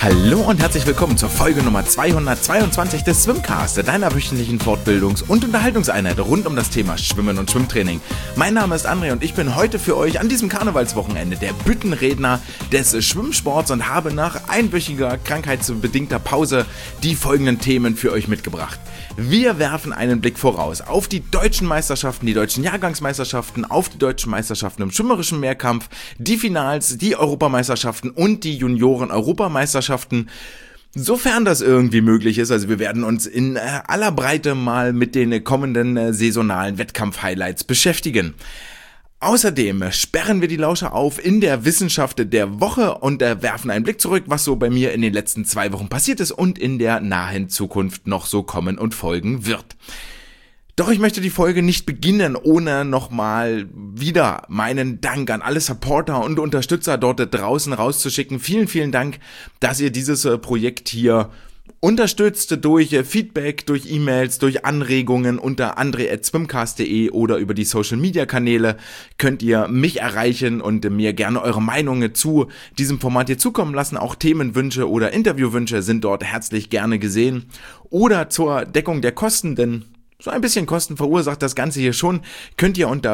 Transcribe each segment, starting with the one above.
Hallo und herzlich willkommen zur Folge Nummer 222 des Swimcast, deiner wöchentlichen Fortbildungs- und Unterhaltungseinheit rund um das Thema Schwimmen und Schwimmtraining. Mein Name ist André und ich bin heute für euch an diesem Karnevalswochenende der Büttenredner des Schwimmsports und habe nach einwöchiger krankheitsbedingter Pause die folgenden Themen für euch mitgebracht. Wir werfen einen Blick voraus auf die deutschen Meisterschaften, die deutschen Jahrgangsmeisterschaften, auf die deutschen Meisterschaften im schwimmerischen Mehrkampf, die Finals, die Europameisterschaften und die Junioren-Europameisterschaften, sofern das irgendwie möglich ist. Also wir werden uns in aller Breite mal mit den kommenden saisonalen Wettkampf-Highlights beschäftigen. Außerdem sperren wir die Lauscher auf in der Wissenschaft der Woche und werfen einen Blick zurück, was so bei mir in den letzten 2 Wochen passiert ist und in der nahen Zukunft noch so kommen und folgen wird. Doch ich möchte die Folge nicht beginnen, ohne nochmal wieder meinen Dank an alle Supporter und Unterstützer dort draußen rauszuschicken. Vielen, vielen Dank, dass ihr dieses Projekt hier unterstützt durch Feedback, durch E-Mails, durch Anregungen unter andre@swimcast.de oder über die Social-Media-Kanäle könnt ihr mich erreichen und mir gerne eure Meinungen zu diesem Format hier zukommen lassen. Auch Themenwünsche oder Interviewwünsche sind dort herzlich gerne gesehen. Oder zur Deckung der Kosten, denn so ein bisschen Kosten verursacht das Ganze hier schon, könnt ihr unter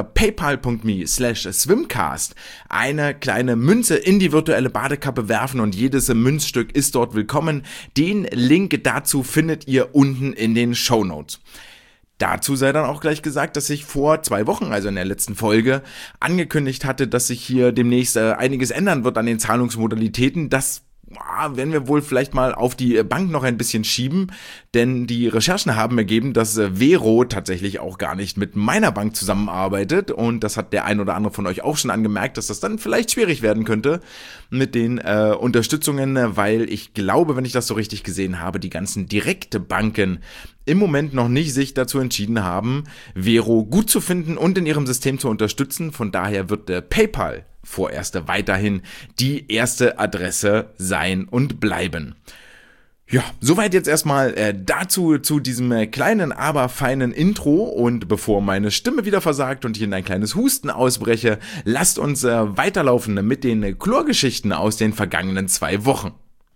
paypal.me/swimcast eine kleine Münze in die virtuelle Badekappe werfen und jedes Münzstück ist dort willkommen. Den Link dazu findet ihr unten in den Shownotes. Dazu sei dann auch gleich gesagt, dass ich vor 2 Wochen, also in der letzten Folge, angekündigt hatte, dass sich hier demnächst einiges ändern wird an den Zahlungsmodalitäten. Das werden wir wohl vielleicht mal auf die Bank noch ein bisschen schieben, denn die Recherchen haben ergeben, dass Vero tatsächlich auch gar nicht mit meiner Bank zusammenarbeitet und das hat der ein oder andere von euch auch schon angemerkt, dass das dann vielleicht schwierig werden könnte mit den Unterstützungen, weil ich glaube, wenn ich das so richtig gesehen habe, die ganzen direkte Banken im Moment noch nicht sich dazu entschieden haben, Vero gut zu finden und in ihrem System zu unterstützen. Von daher wird PayPal vorerst weiterhin die erste Adresse sein und bleiben. Ja, soweit jetzt erstmal dazu zu diesem kleinen, aber feinen Intro und bevor meine Stimme wieder versagt und ich in ein kleines Husten ausbreche, lasst uns weiterlaufen mit den Chlorgeschichten aus den vergangenen 2 Wochen.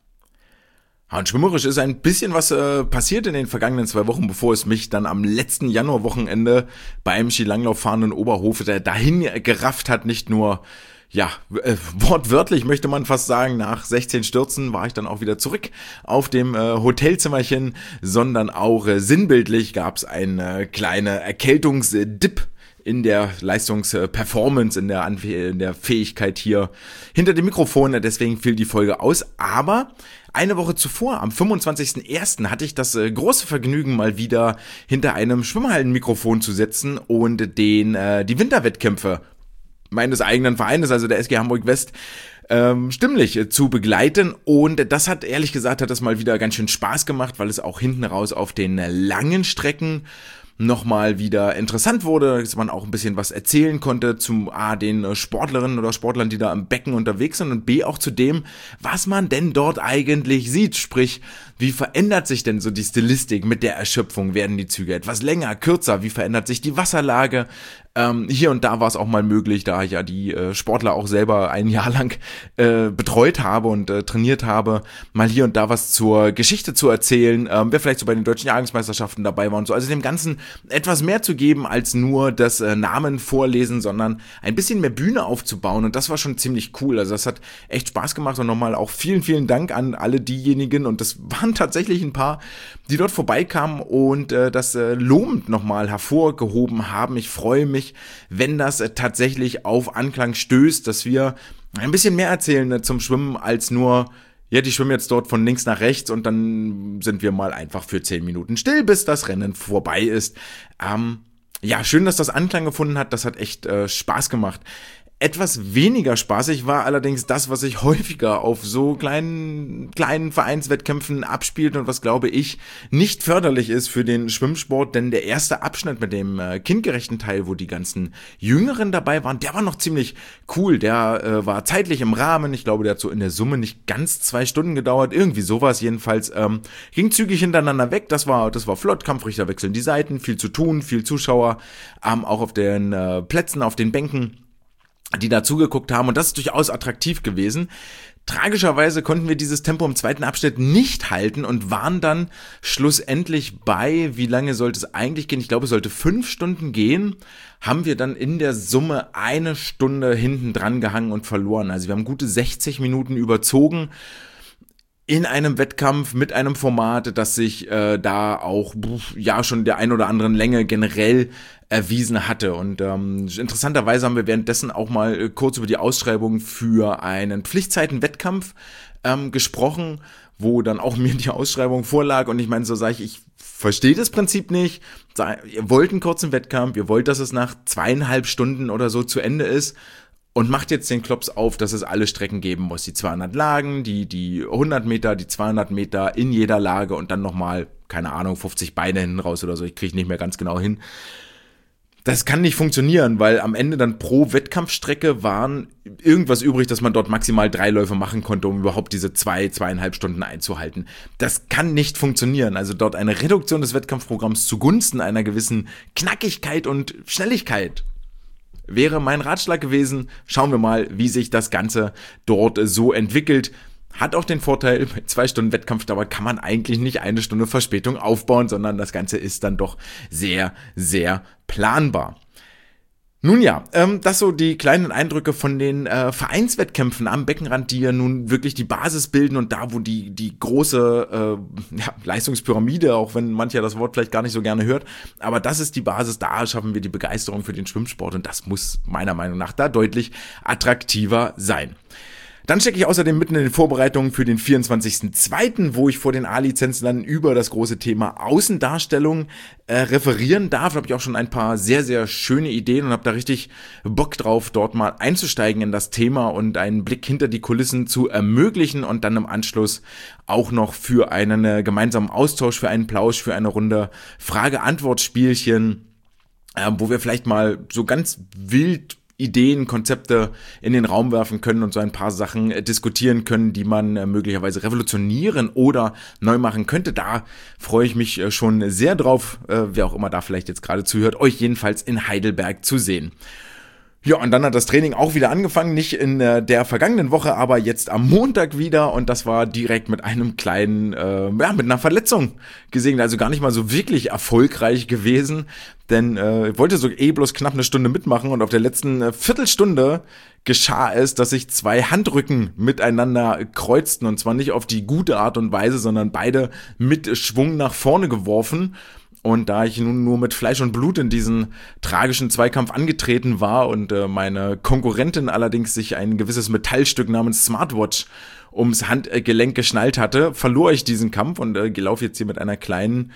Und schwimmerisch ist ein bisschen was passiert in den vergangenen 2 Wochen, bevor es mich dann am letzten Januarwochenende beim Skilanglauffahren in Oberhof dahin gerafft hat, nicht nur wortwörtlich möchte man fast sagen, nach 16 Stürzen war ich dann auch wieder zurück auf dem Hotelzimmerchen, sondern auch sinnbildlich gab es eine kleine Erkältungsdip in der Leistungsperformance, in der Fähigkeit hier hinter dem Mikrofon, deswegen fiel die Folge aus, aber eine Woche zuvor, am 25.01. hatte ich das große Vergnügen, mal wieder hinter einem Schwimmhallenmikrofon zu sitzen und die Winterwettkämpfe meines eigenen Vereines, also der SG Hamburg West, stimmlich zu begleiten und das hat, ehrlich gesagt, hat das mal wieder ganz schön Spaß gemacht, weil es auch hinten raus auf den langen Strecken nochmal wieder interessant wurde, dass man auch ein bisschen was erzählen konnte zu A, den Sportlerinnen oder Sportlern, die da am Becken unterwegs sind und B, auch zu dem, was man denn dort eigentlich sieht, sprich, wie verändert sich denn so die Stilistik mit der Erschöpfung, werden die Züge etwas länger, kürzer, wie verändert sich die Wasserlage, hier und da war es auch mal möglich, da ich ja die Sportler auch selber ein Jahr lang betreut habe und trainiert habe, mal hier und da was zur Geschichte zu erzählen, wer vielleicht so bei den deutschen Jahrgangsmeisterschaften dabei war und so, also dem Ganzen etwas mehr zu geben als nur das Namen vorlesen, sondern ein bisschen mehr Bühne aufzubauen und das war schon ziemlich cool, also das hat echt Spaß gemacht und nochmal auch vielen, vielen Dank an alle diejenigen und das waren tatsächlich ein paar, die dort vorbeikamen und das lobend nochmal hervorgehoben haben. Ich freue mich, wenn das tatsächlich auf Anklang stößt, dass wir ein bisschen mehr erzählen zum Schwimmen als nur, ja, die schwimmen jetzt dort von links nach rechts und dann sind wir mal einfach für 10 Minuten still, bis das Rennen vorbei ist. Ja, schön, dass das Anklang gefunden hat, das hat echt Spaß gemacht. Etwas weniger spaßig war allerdings das, was sich häufiger auf so kleinen Vereinswettkämpfen abspielt und was, glaube ich, nicht förderlich ist für den Schwimmsport, denn der erste Abschnitt mit dem kindgerechten Teil, wo die ganzen Jüngeren dabei waren, der war noch ziemlich cool, der war zeitlich im Rahmen, ich glaube, der hat so in der Summe nicht ganz 2 Stunden gedauert, irgendwie sowas jedenfalls, ging zügig hintereinander weg, das war flott, Kampfrichter wechseln die Seiten, viel zu tun, viel Zuschauer, auch auf den Plätzen, auf den Bänken. die da zugeguckt haben, und das ist durchaus attraktiv gewesen. Tragischerweise konnten wir dieses Tempo im zweiten Abschnitt nicht halten und waren dann schlussendlich bei, wie lange sollte es eigentlich gehen? Ich glaube, es sollte 5 Stunden gehen, haben wir dann in der Summe 1 Stunde hinten dran gehangen und verloren. Also wir haben gute 60 Minuten überzogen in einem Wettkampf mit einem Format, das sich da auch ja schon der ein oder anderen Länge generell erwiesen hatte. Und interessanterweise haben wir währenddessen auch mal kurz über die Ausschreibung für einen Pflichtzeiten-Wettkampf gesprochen, wo dann auch mir die Ausschreibung vorlag. Und ich meine, so sage ich verstehe das Prinzip nicht. Ihr wollt einen kurzen Wettkampf, ihr wollt, dass es nach 2,5 Stunden oder so zu Ende ist. Und macht jetzt den Klops auf, dass es alle Strecken geben muss. Die 200 Lagen, die 100 Meter, die 200 Meter in jeder Lage und dann nochmal, keine Ahnung, 50 Beine hinten raus oder so. Ich kriege nicht mehr ganz genau hin. Das kann nicht funktionieren, weil am Ende dann pro Wettkampfstrecke waren irgendwas übrig, dass man dort maximal 3 Läufe machen konnte, um überhaupt diese 2,5 Stunden einzuhalten. Das kann nicht funktionieren. Also dort eine Reduktion des Wettkampfprogramms zugunsten einer gewissen Knackigkeit und Schnelligkeit wäre mein Ratschlag gewesen. Schauen wir mal, wie sich das Ganze dort so entwickelt. Hat auch den Vorteil, bei 2 Stunden Wettkampfdauer kann man eigentlich nicht 1 Stunde Verspätung aufbauen, sondern das Ganze ist dann doch sehr, sehr planbar. Nun ja, das so die kleinen Eindrücke von den Vereinswettkämpfen am Beckenrand, die ja nun wirklich die Basis bilden und da, wo die große Leistungspyramide, auch wenn mancher das Wort vielleicht gar nicht so gerne hört, aber das ist die Basis, da schaffen wir die Begeisterung für den Schwimmsport und das muss meiner Meinung nach da deutlich attraktiver sein. Dann stecke ich außerdem mitten in den Vorbereitungen für den 24.02., wo ich vor den A-Lizenzlern über das große Thema Außendarstellung referieren darf. Da habe ich auch schon ein paar sehr, sehr schöne Ideen und habe da richtig Bock drauf, dort mal einzusteigen in das Thema und einen Blick hinter die Kulissen zu ermöglichen und dann im Anschluss auch noch für einen gemeinsamen Austausch, für einen Plausch, für eine Runde Frage-Antwort-Spielchen, wo wir vielleicht mal so ganz wild Ideen, Konzepte in den Raum werfen können und so ein paar Sachen diskutieren können, die man möglicherweise revolutionieren oder neu machen könnte. Da freue ich mich schon sehr drauf, wer auch immer da vielleicht jetzt gerade zuhört, euch jedenfalls in Heidelberg zu sehen. Ja, und dann hat das Training auch wieder angefangen, nicht in der vergangenen Woche, aber jetzt am Montag wieder und das war direkt mit einem kleinen, mit einer Verletzung gesegnet, also gar nicht mal so wirklich erfolgreich gewesen, denn ich wollte so bloß knapp 1 Stunde mitmachen und auf der letzten Viertelstunde geschah es, dass sich 2 Handrücken miteinander kreuzten und zwar nicht auf die gute Art und Weise, sondern beide mit Schwung nach vorne geworfen. Und da ich nun nur mit Fleisch und Blut in diesen tragischen Zweikampf angetreten war und meine Konkurrentin allerdings sich ein gewisses Metallstück namens Smartwatch ums Handgelenk geschnallt hatte, verlor ich diesen Kampf und laufe jetzt hier mit einer kleinen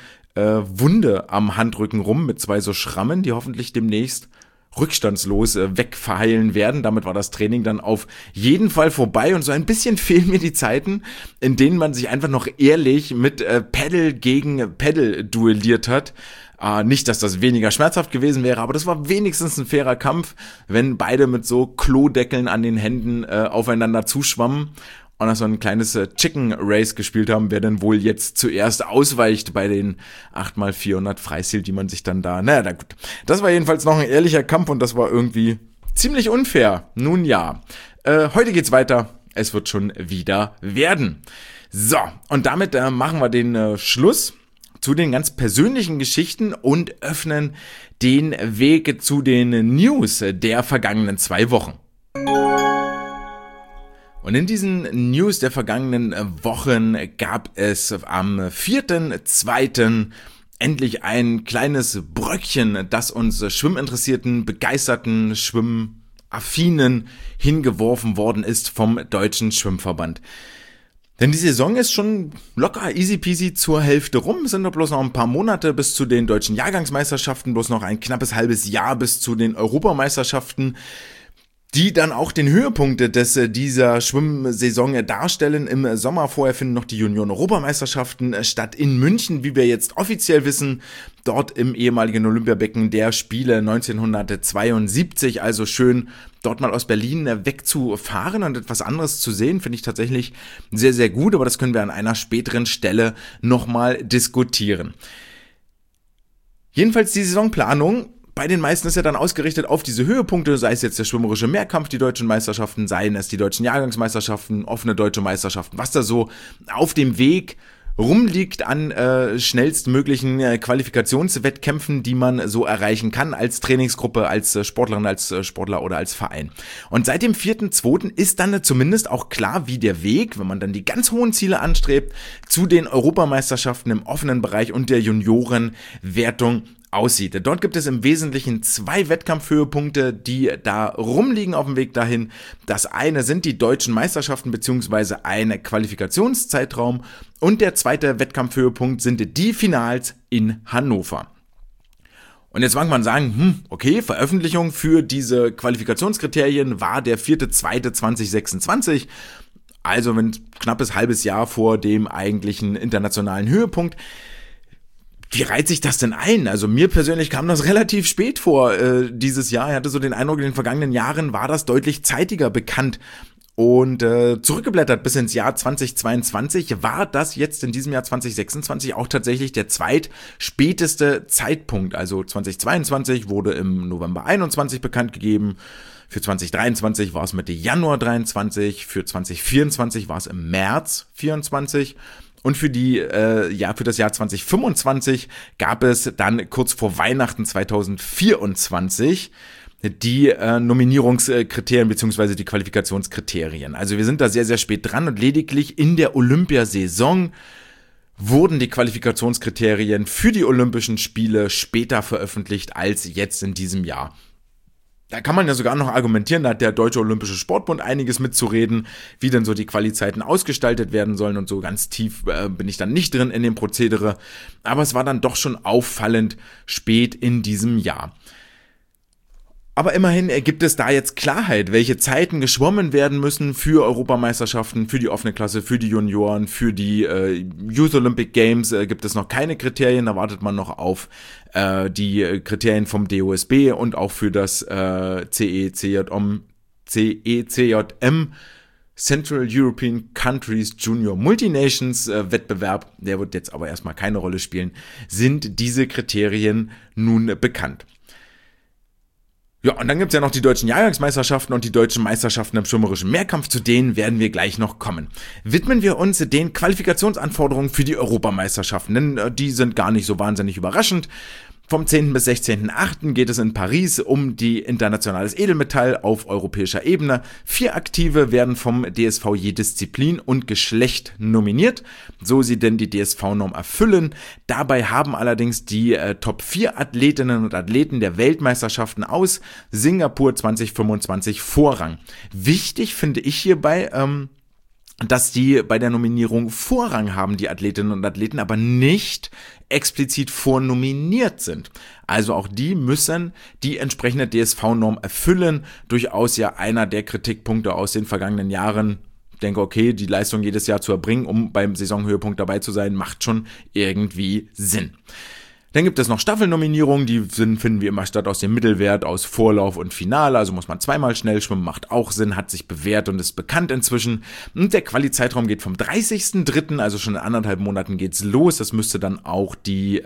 Wunde am Handrücken rum mit 2 so Schrammen, die hoffentlich demnächst rückstandslos wegverheilen werden. Damit war das Training dann auf jeden Fall vorbei und so ein bisschen fehlen mir die Zeiten, in denen man sich einfach noch ehrlich mit Pedal gegen Pedal duelliert hat. Nicht, dass das weniger schmerzhaft gewesen wäre, aber das war wenigstens ein fairer Kampf, wenn beide mit so Klodeckeln an den Händen aufeinander zuschwammen und dass so ein kleines Chicken Race gespielt haben, wer denn wohl jetzt zuerst ausweicht bei den 8x400 Freistil, die man sich dann da, naja, gut. Das war jedenfalls noch ein ehrlicher Kampf und das war irgendwie ziemlich unfair. Nun ja, heute geht's weiter. Es wird schon wieder werden. So, und damit machen wir den Schluss zu den ganz persönlichen Geschichten und öffnen den Weg zu den News der vergangenen 2 Wochen. Und in diesen News der vergangenen Wochen gab es am 4.2. endlich ein kleines Bröckchen, das uns Schwimminteressierten, begeisterten, Schwimmaffinen hingeworfen worden ist vom Deutschen Schwimmverband. Denn die Saison ist schon locker easy peasy zur Hälfte rum. Es sind doch bloß noch ein paar Monate bis zu den deutschen Jahrgangsmeisterschaften, bloß noch ein knappes halbes Jahr bis zu den Europameisterschaften, die dann auch den Höhepunkt dieser Schwimmsaison darstellen. Im Sommer vorher finden noch die Junioren-Europameisterschaften statt in München, wie wir jetzt offiziell wissen, dort im ehemaligen Olympiabecken der Spiele 1972, also schön dort mal aus Berlin wegzufahren und etwas anderes zu sehen, finde ich tatsächlich sehr, sehr gut, aber das können wir an einer späteren Stelle nochmal diskutieren. Jedenfalls die Saisonplanung bei den meisten ist ja dann ausgerichtet auf diese Höhepunkte, sei es jetzt der schwimmerische Mehrkampf, die deutschen Meisterschaften, seien es die deutschen Jahrgangsmeisterschaften, offene deutsche Meisterschaften, was da so auf dem Weg rumliegt an schnellstmöglichen Qualifikationswettkämpfen, die man so erreichen kann als Trainingsgruppe, als Sportlerin, als Sportler oder als Verein. Und seit dem 4.2. ist dann zumindest auch klar, wie der Weg, wenn man dann die ganz hohen Ziele anstrebt, zu den Europameisterschaften im offenen Bereich und der Juniorenwertung aussieht. Dort gibt es im Wesentlichen 2 Wettkampfhöhepunkte, die da rumliegen auf dem Weg dahin. Das eine sind die deutschen Meisterschaften bzw. ein Qualifikationszeitraum und der zweite Wettkampfhöhepunkt sind die Finals in Hannover. Und jetzt mag man sagen, okay, Veröffentlichung für diese Qualifikationskriterien war der 4.2.2026, also ein knappes halbes Jahr vor dem eigentlichen internationalen Höhepunkt. Wie reiht sich das denn ein? Also mir persönlich kam das relativ spät vor dieses Jahr. Ich hatte so den Eindruck, in den vergangenen Jahren war das deutlich zeitiger bekannt. Und zurückgeblättert bis ins Jahr 2022 war das jetzt in diesem Jahr 2026 auch tatsächlich der zweitspäteste Zeitpunkt. Also 2022 wurde im November 21 bekannt gegeben. Für 2023 war es Mitte Januar 23. Für 2024 war es im März 24. Und für das Jahr 2025 gab es dann kurz vor Weihnachten 2024 die Nominierungskriterien bzw. die Qualifikationskriterien. Also wir sind da sehr, sehr spät dran und lediglich in der Olympiasaison wurden die Qualifikationskriterien für die Olympischen Spiele später veröffentlicht als jetzt in diesem Jahr. Da kann man ja sogar noch argumentieren, da hat der Deutsche Olympische Sportbund einiges mitzureden, wie denn so die Qualizeiten ausgestaltet werden sollen und so ganz tief bin ich dann nicht drin in dem Prozedere. Aber es war dann doch schon auffallend spät in diesem Jahr. Aber immerhin gibt es da jetzt Klarheit, welche Zeiten geschwommen werden müssen für Europameisterschaften, für die offene Klasse, für die Junioren, für die Youth Olympic Games gibt es noch keine Kriterien, da wartet man noch auf die Kriterien vom DOSB und auch für das CECJM Central European Countries Junior Multinations Wettbewerb, der wird jetzt aber erstmal keine Rolle spielen, sind diese Kriterien nun bekannt. Ja, und dann gibt's ja noch die deutschen Jahrgangsmeisterschaften und die deutschen Meisterschaften im schwimmerischen Mehrkampf, zu denen werden wir gleich noch kommen. Widmen wir uns den Qualifikationsanforderungen für die Europameisterschaften, denn die sind gar nicht so wahnsinnig überraschend. Vom 10. bis 16.8. geht es in Paris um die internationales Edelmetall auf europäischer Ebene. 4 Aktive werden vom DSV je Disziplin und Geschlecht nominiert, so sie denn die DSV-Norm erfüllen. Dabei haben allerdings die Top 4 Athletinnen und Athleten der Weltmeisterschaften aus Singapur 2025 Vorrang. Wichtig finde ich hierbei, dass die bei der Nominierung Vorrang haben, die Athletinnen und Athleten, aber nicht explizit vornominiert sind. Also auch die müssen die entsprechende DSV-Norm erfüllen. Durchaus ja einer der Kritikpunkte aus den vergangenen Jahren. Ich denke, okay, die Leistung jedes Jahr zu erbringen, um beim Saisonhöhepunkt dabei zu sein, macht schon irgendwie Sinn. Dann gibt es noch Staffelnominierungen, die finden wie immer statt aus dem Mittelwert, aus Vorlauf und Finale, also muss man zweimal schnell schwimmen, macht auch Sinn, hat sich bewährt und ist bekannt inzwischen. Und der Quali-Zeitraum geht vom 30.03., also schon in 1,5 Monaten geht's los, das müsste dann auch die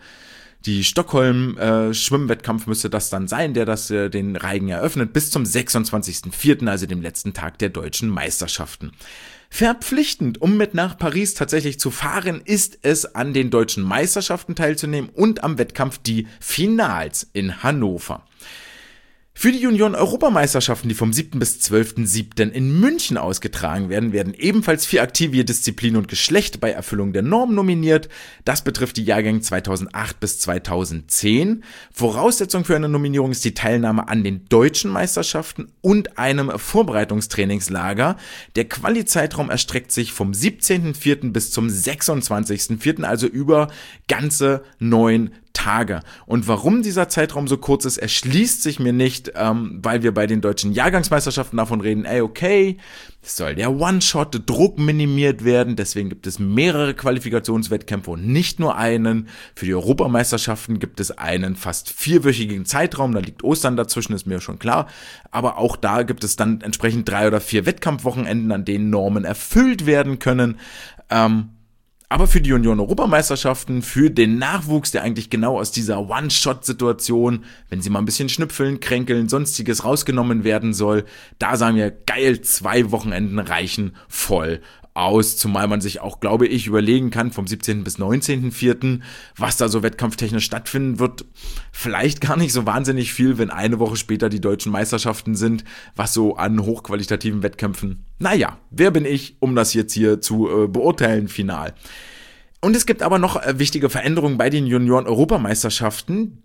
Stockholm-Schwimmwettkampf müsste das dann sein, der das den Reigen eröffnet, bis zum 26.04., also dem letzten Tag der deutschen Meisterschaften. Verpflichtend, um mit nach Paris tatsächlich zu fahren, ist es, an den deutschen Meisterschaften teilzunehmen und am Wettkampf die Finals in Hannover. Für die Junioren-Europameisterschaften, die vom 7. bis 12.07. in München ausgetragen werden, werden ebenfalls 4 Aktive je Disziplin und Geschlecht bei Erfüllung der Norm nominiert. Das betrifft die Jahrgänge 2008 bis 2010. Voraussetzung für eine Nominierung ist die Teilnahme an den deutschen Meisterschaften und einem Vorbereitungstrainingslager. Der Quali-Zeitraum erstreckt sich vom 17.04. bis zum 26.04., also über ganze 9 Tage. Und warum dieser Zeitraum so kurz ist, erschließt sich mir nicht, weil wir bei den deutschen Jahrgangsmeisterschaften davon reden, okay, es soll der One-Shot, Druck minimiert werden, deswegen gibt es mehrere Qualifikationswettkämpfe und nicht nur einen. Für die Europameisterschaften gibt es einen fast 4-wöchigen Zeitraum, da liegt Ostern dazwischen, ist mir schon klar, aber auch da gibt es dann entsprechend 3 oder 4 Wettkampfwochenenden, an denen Normen erfüllt werden können. Aber für die Junioren-Europameisterschaften, für den Nachwuchs, der eigentlich genau aus dieser One-Shot-Situation, wenn sie mal ein bisschen schnüpfeln, kränkeln, sonstiges rausgenommen werden soll, da sagen wir, geil, 2 Wochenenden reichen voll aus, zumal man sich auch, glaube ich, überlegen kann, vom 17. bis 19.04., was da so wettkampftechnisch stattfinden wird. Vielleicht gar nicht so wahnsinnig viel, wenn eine Woche später die deutschen Meisterschaften sind, was so an hochqualitativen Wettkämpfen. Naja, wer bin ich, um das jetzt hier zu beurteilen, final. Und es gibt aber noch wichtige Veränderungen bei den Junioren-Europameisterschaften.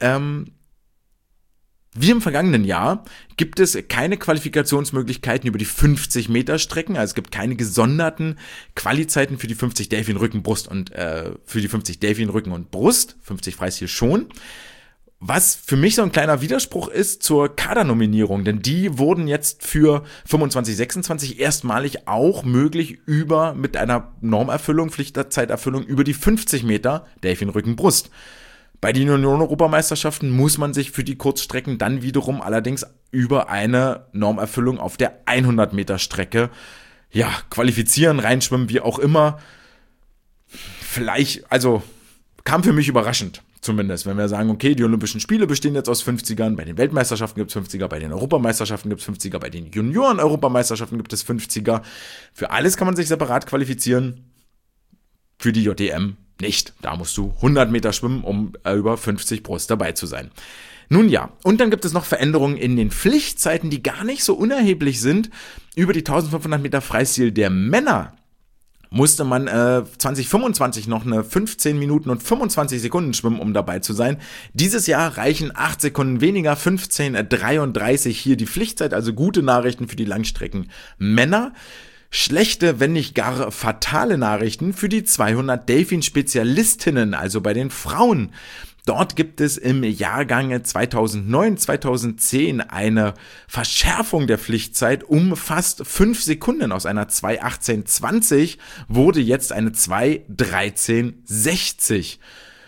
Wie im vergangenen Jahr gibt es keine Qualifikationsmöglichkeiten über die 50 Meter Strecken, also es gibt keine gesonderten Qualizeiten für die 50 Delfin Rücken Brust und für die 50 Delfin Rücken und Brust, 50 Freistil schon. Was für mich so ein kleiner Widerspruch ist zur Kadernominierung, denn die wurden jetzt für 25, 26 erstmalig auch möglich mit einer Normerfüllung, Pflichtzeiterfüllung über die 50 Meter Delfin Rücken Brust. Bei den Junioren-Europameisterschaften muss man sich für die Kurzstrecken dann wiederum allerdings über eine Normerfüllung auf der 100 Meter Strecke qualifizieren, reinschwimmen, wie auch immer. Vielleicht, also kam für mich überraschend, zumindest, wenn wir sagen, okay, die Olympischen Spiele bestehen jetzt aus 50ern, bei den Weltmeisterschaften gibt es 50er, bei den Europameisterschaften gibt es 50er, bei den Junioren-Europameisterschaften gibt es 50er. Für alles kann man sich separat qualifizieren, für die JDM nicht. Da musst du 100 Meter schwimmen, um über 50 Brust dabei zu sein. Nun ja, und dann gibt es noch Veränderungen in den Pflichtzeiten, die gar nicht so unerheblich sind. Über die 1500 Meter Freistil der Männer musste man 2025 noch eine 15 Minuten und 25 Sekunden schwimmen, um dabei zu sein. Dieses Jahr reichen 8 Sekunden weniger, 15:33 hier die Pflichtzeit, also gute Nachrichten für die Langstrecken Männer. Schlechte, wenn nicht gar fatale Nachrichten für die 200 Delfin-Spezialistinnen, also bei den Frauen. Dort gibt es im Jahrgang 2009, 2010 eine Verschärfung der Pflichtzeit um fast 5 Sekunden. Aus einer 2:18:20 wurde jetzt eine 2:13:60.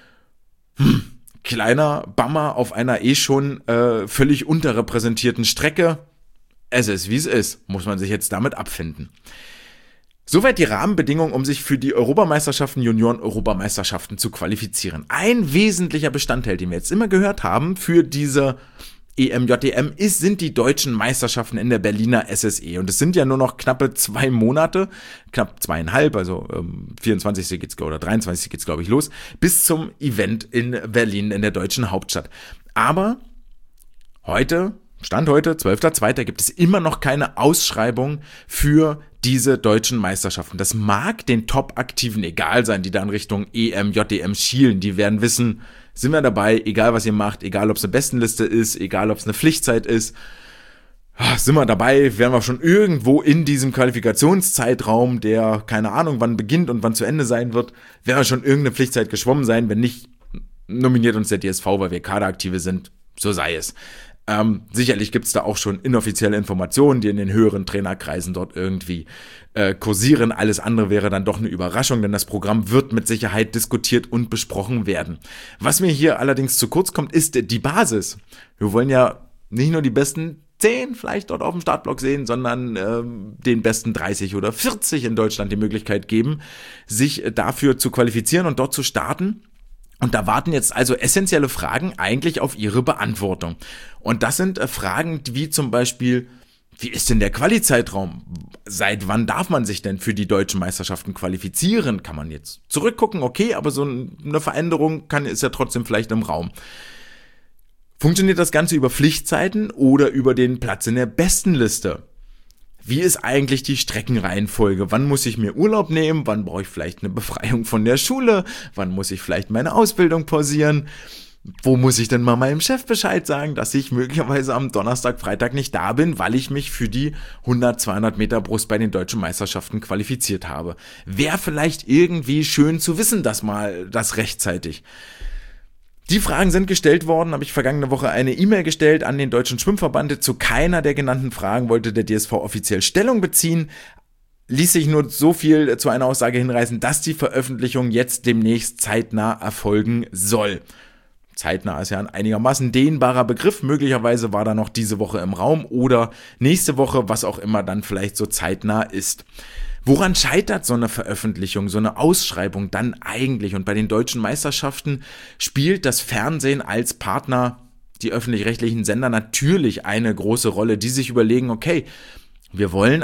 Kleiner Bummer auf einer schon völlig unterrepräsentierten Strecke. Es ist, wie es ist, muss man sich jetzt damit abfinden. Soweit die Rahmenbedingungen, um sich für die Europameisterschaften, Junioren-Europameisterschaften zu qualifizieren. Ein wesentlicher Bestandteil, den wir jetzt immer gehört haben für diese EM-JDM sind die deutschen Meisterschaften in der Berliner SSE. Und es sind ja nur noch knappe 2 Monate, knapp 2,5, also 24. geht's, oder 23. geht's, glaube ich, los, bis zum Event in Berlin, in der deutschen Hauptstadt. Aber Stand heute, 12.02., gibt es immer noch keine Ausschreibung für diese deutschen Meisterschaften. Das mag den Top-Aktiven egal sein, die dann Richtung EM, JDM schielen. Die werden wissen, sind wir dabei, egal was ihr macht, egal ob es eine Bestenliste ist, egal ob es eine Pflichtzeit ist. Sind wir dabei, werden wir schon irgendwo in diesem Qualifikationszeitraum, der keine Ahnung wann beginnt und wann zu Ende sein wird, werden wir schon irgendeine Pflichtzeit geschwommen sein. Wenn nicht, nominiert uns der DSV, weil wir Kaderaktive sind, so sei es. Sicherlich gibt es da auch schon inoffizielle Informationen, die in den höheren Trainerkreisen dort irgendwie kursieren. Alles andere wäre dann doch eine Überraschung, denn das Programm wird mit Sicherheit diskutiert und besprochen werden. Was mir hier allerdings zu kurz kommt, ist die Basis. Wir wollen ja nicht nur die besten 10 vielleicht dort auf dem Startblock sehen, sondern den besten 30 oder 40 in Deutschland die Möglichkeit geben, sich dafür zu qualifizieren und dort zu starten. Und da warten jetzt also essentielle Fragen eigentlich auf ihre Beantwortung. Und das sind Fragen wie zum Beispiel, wie ist denn der Quali-Zeitraum? Seit wann darf man sich denn für die deutschen Meisterschaften qualifizieren? Kann man jetzt zurückgucken, okay, aber so eine Veränderung ist ja trotzdem vielleicht im Raum. Funktioniert das Ganze über Pflichtzeiten oder über den Platz in der Bestenliste? Wie ist eigentlich die Streckenreihenfolge? Wann muss ich mir Urlaub nehmen? Wann brauche ich vielleicht eine Befreiung von der Schule? Wann muss ich vielleicht meine Ausbildung pausieren? Wo muss ich denn mal meinem Chef Bescheid sagen, dass ich möglicherweise am Donnerstag, Freitag nicht da bin, weil ich mich für die 100, 200 Meter Brust bei den deutschen Meisterschaften qualifiziert habe? Wäre vielleicht irgendwie schön zu wissen, das rechtzeitig. Die Fragen sind gestellt worden, habe ich vergangene Woche eine E-Mail gestellt an den Deutschen Schwimmverband. Zu keiner der genannten Fragen wollte der DSV offiziell Stellung beziehen. Ließ sich nur so viel zu einer Aussage hinreißen, dass die Veröffentlichung jetzt demnächst zeitnah erfolgen soll. zeitnah ist ja ein einigermaßen dehnbarer Begriff. Möglicherweise war da noch diese Woche im Raum oder nächste Woche, was auch immer dann vielleicht so zeitnah ist. Woran scheitert so eine Veröffentlichung, so eine Ausschreibung dann eigentlich? Und bei den deutschen Meisterschaften spielt das Fernsehen als Partner, die öffentlich-rechtlichen Sender, natürlich eine große Rolle, die sich überlegen, okay, wir wollen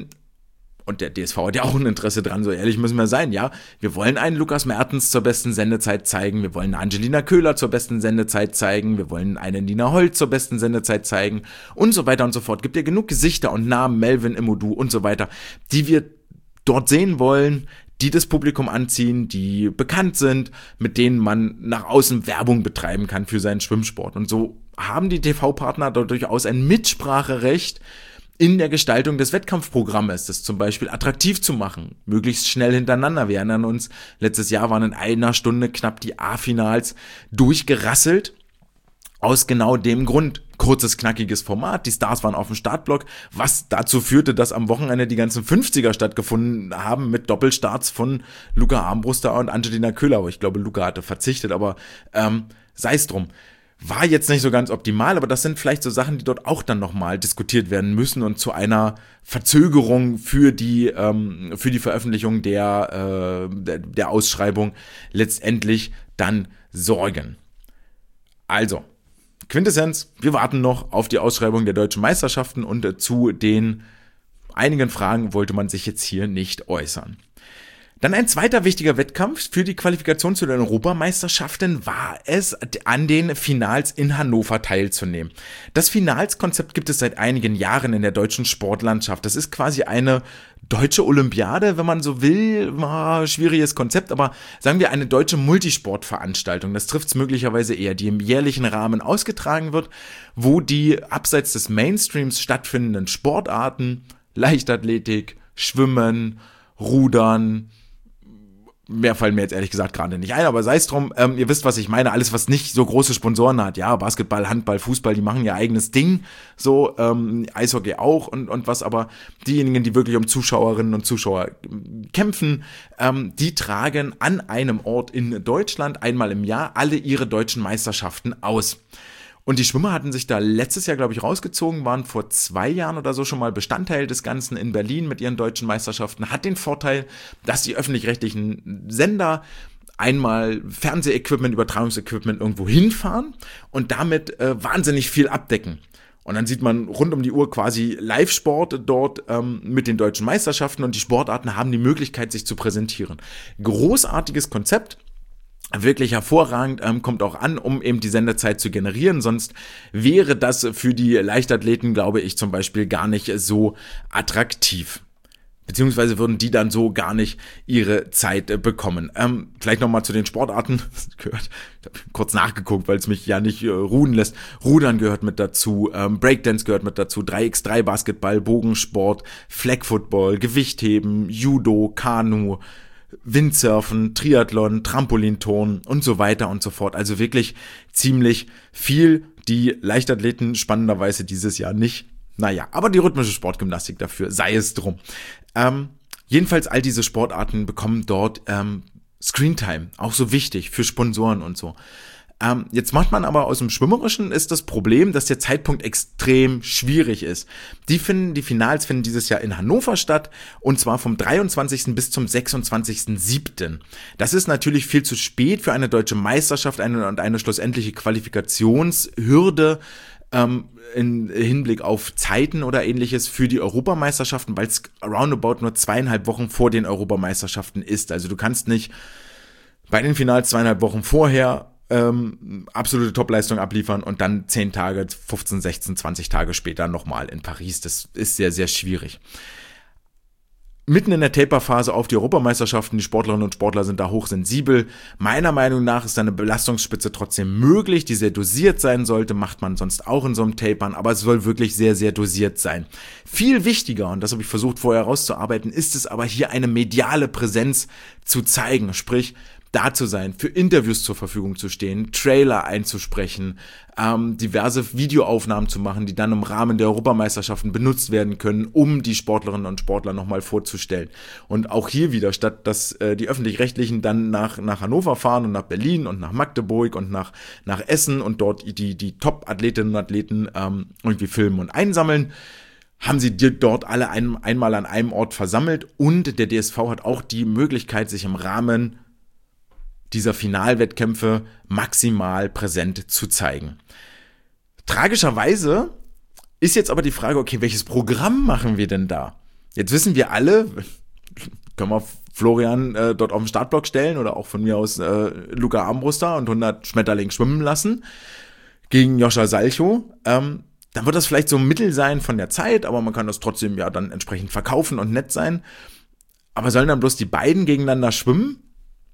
und der DSV hat ja auch ein Interesse dran, so ehrlich müssen wir sein, ja. Wir wollen einen Lukas Mertens zur besten Sendezeit zeigen, wir wollen eine Angelina Köhler zur besten Sendezeit zeigen, wir wollen eine Nina Holt zur besten Sendezeit zeigen und so weiter und so fort. Gibt ja genug Gesichter und Namen, Melvin Imodu und so weiter, die wir dort sehen wollen, die das Publikum anziehen, die bekannt sind, mit denen man nach außen Werbung betreiben kann für seinen Schwimmsport. Und so haben die TV-Partner dort durchaus ein Mitspracherecht in der Gestaltung des Wettkampfprogrammes, das zum Beispiel attraktiv zu machen, möglichst schnell hintereinander. Wir erinnern uns, letztes Jahr waren in einer Stunde knapp die A-Finals durchgerasselt, aus genau dem Grund. Kurzes, knackiges Format, die Stars waren auf dem Startblock, was dazu führte, dass am Wochenende die ganzen 50er stattgefunden haben mit Doppelstarts von Luca Armbruster und Angelina Köhler. Ich glaube, Luca hatte verzichtet, aber sei es drum. War jetzt nicht so ganz optimal, aber das sind vielleicht so Sachen, die dort auch dann nochmal diskutiert werden müssen und zu einer Verzögerung für die Veröffentlichung der Ausschreibung letztendlich dann sorgen. Also, Quintessenz, wir warten noch auf die Ausschreibung der deutschen Meisterschaften und zu den einigen Fragen wollte man sich jetzt hier nicht äußern. Dann ein zweiter wichtiger Wettkampf für die Qualifikation zu den Europameisterschaften war es, an den Finals in Hannover teilzunehmen. Das Finalskonzept gibt es seit einigen Jahren in der deutschen Sportlandschaft. Das ist quasi eine deutsche Olympiade, wenn man so will, schwieriges Konzept, aber sagen wir eine deutsche Multisportveranstaltung, das trifft es möglicherweise eher, die im jährlichen Rahmen ausgetragen wird, wo die abseits des Mainstreams stattfindenden Sportarten, Leichtathletik, Schwimmen, Rudern, mehr fallen mir jetzt ehrlich gesagt gerade nicht ein, aber sei es drum, ihr wisst, was ich meine, alles, was nicht so große Sponsoren hat, ja, Basketball, Handball, Fußball, die machen ihr eigenes Ding, so, Eishockey auch und was, aber diejenigen, die wirklich um Zuschauerinnen und Zuschauer kämpfen, die tragen an einem Ort in Deutschland einmal im Jahr alle ihre deutschen Meisterschaften aus. Und die Schwimmer hatten sich da letztes Jahr, glaube ich, rausgezogen, waren vor 2 Jahren oder so schon mal Bestandteil des Ganzen in Berlin mit ihren deutschen Meisterschaften. Hat den Vorteil, dass die öffentlich-rechtlichen Sender einmal Fernsehequipment, Übertragungsequipment irgendwo hinfahren und damit wahnsinnig viel abdecken. Und dann sieht man rund um die Uhr quasi Live-Sport dort mit den deutschen Meisterschaften und die Sportarten haben die Möglichkeit, sich zu präsentieren. Großartiges Konzept. Wirklich hervorragend, kommt auch an, um eben die Sendezeit zu generieren, sonst wäre das für die Leichtathleten, glaube ich, zum Beispiel gar nicht so attraktiv. Beziehungsweise würden die dann so gar nicht ihre Zeit bekommen. Vielleicht nochmal zu den Sportarten. Ich habe kurz nachgeguckt, weil es mich ja nicht ruhen lässt. Rudern gehört mit dazu, Breakdance gehört mit dazu, 3x3 Basketball, Bogensport, Flag Football, Gewichtheben, Judo, Kanu, Windsurfen, Triathlon, Trampolinturnen und so weiter und so fort. Also wirklich ziemlich viel. Die Leichtathleten spannenderweise dieses Jahr nicht. Naja, aber die rhythmische Sportgymnastik dafür, sei es drum. Jedenfalls all diese Sportarten bekommen dort Screentime, auch so wichtig für Sponsoren und so. Jetzt macht man aber aus dem Schwimmerischen ist das Problem, dass der Zeitpunkt extrem schwierig ist. Die Finals finden dieses Jahr in Hannover statt und zwar vom 23. bis zum 26.07. Das ist natürlich viel zu spät für eine deutsche Meisterschaft und eine schlussendliche Qualifikationshürde in Hinblick auf Zeiten oder ähnliches für die Europameisterschaften, weil es roundabout nur 2,5 Wochen vor den Europameisterschaften ist. Also du kannst nicht bei den Finals 2,5 Wochen vorher absolute Topleistung abliefern und dann 10 Tage, 15, 16, 20 Tage später nochmal in Paris. Das ist sehr, sehr schwierig. Mitten in der Taper-Phase auf die Europameisterschaften, die Sportlerinnen und Sportler sind da hochsensibel. Meiner Meinung nach ist eine Belastungsspitze trotzdem möglich, die sehr dosiert sein sollte, macht man sonst auch in so einem Tapern, aber es soll wirklich sehr, sehr dosiert sein. Viel wichtiger, und das habe ich versucht vorher herauszuarbeiten, ist es aber hier eine mediale Präsenz zu zeigen, sprich da zu sein, für Interviews zur Verfügung zu stehen, Trailer einzusprechen, diverse Videoaufnahmen zu machen, die dann im Rahmen der Europameisterschaften benutzt werden können, um die Sportlerinnen und Sportler nochmal vorzustellen. Und auch hier wieder, statt dass die Öffentlich-Rechtlichen dann nach Hannover fahren und nach Berlin und nach Magdeburg und nach Essen und dort die Top-Athletinnen und Athleten irgendwie filmen und einsammeln, haben sie dort alle einmal an einem Ort versammelt, und der DSV hat auch die Möglichkeit, sich im Rahmen dieser Finalwettkämpfe maximal präsent zu zeigen. Tragischerweise ist jetzt aber die Frage, okay, welches Programm machen wir denn da? Jetzt wissen wir alle, können wir Florian dort auf den Startblock stellen oder auch von mir aus Luca Armbruster und 100 Schmetterling schwimmen lassen gegen Joscha Salchow. Dann wird das vielleicht so ein Mittel sein von der Zeit, aber man kann das trotzdem ja dann entsprechend verkaufen und nett sein. Aber sollen dann bloß die beiden gegeneinander schwimmen?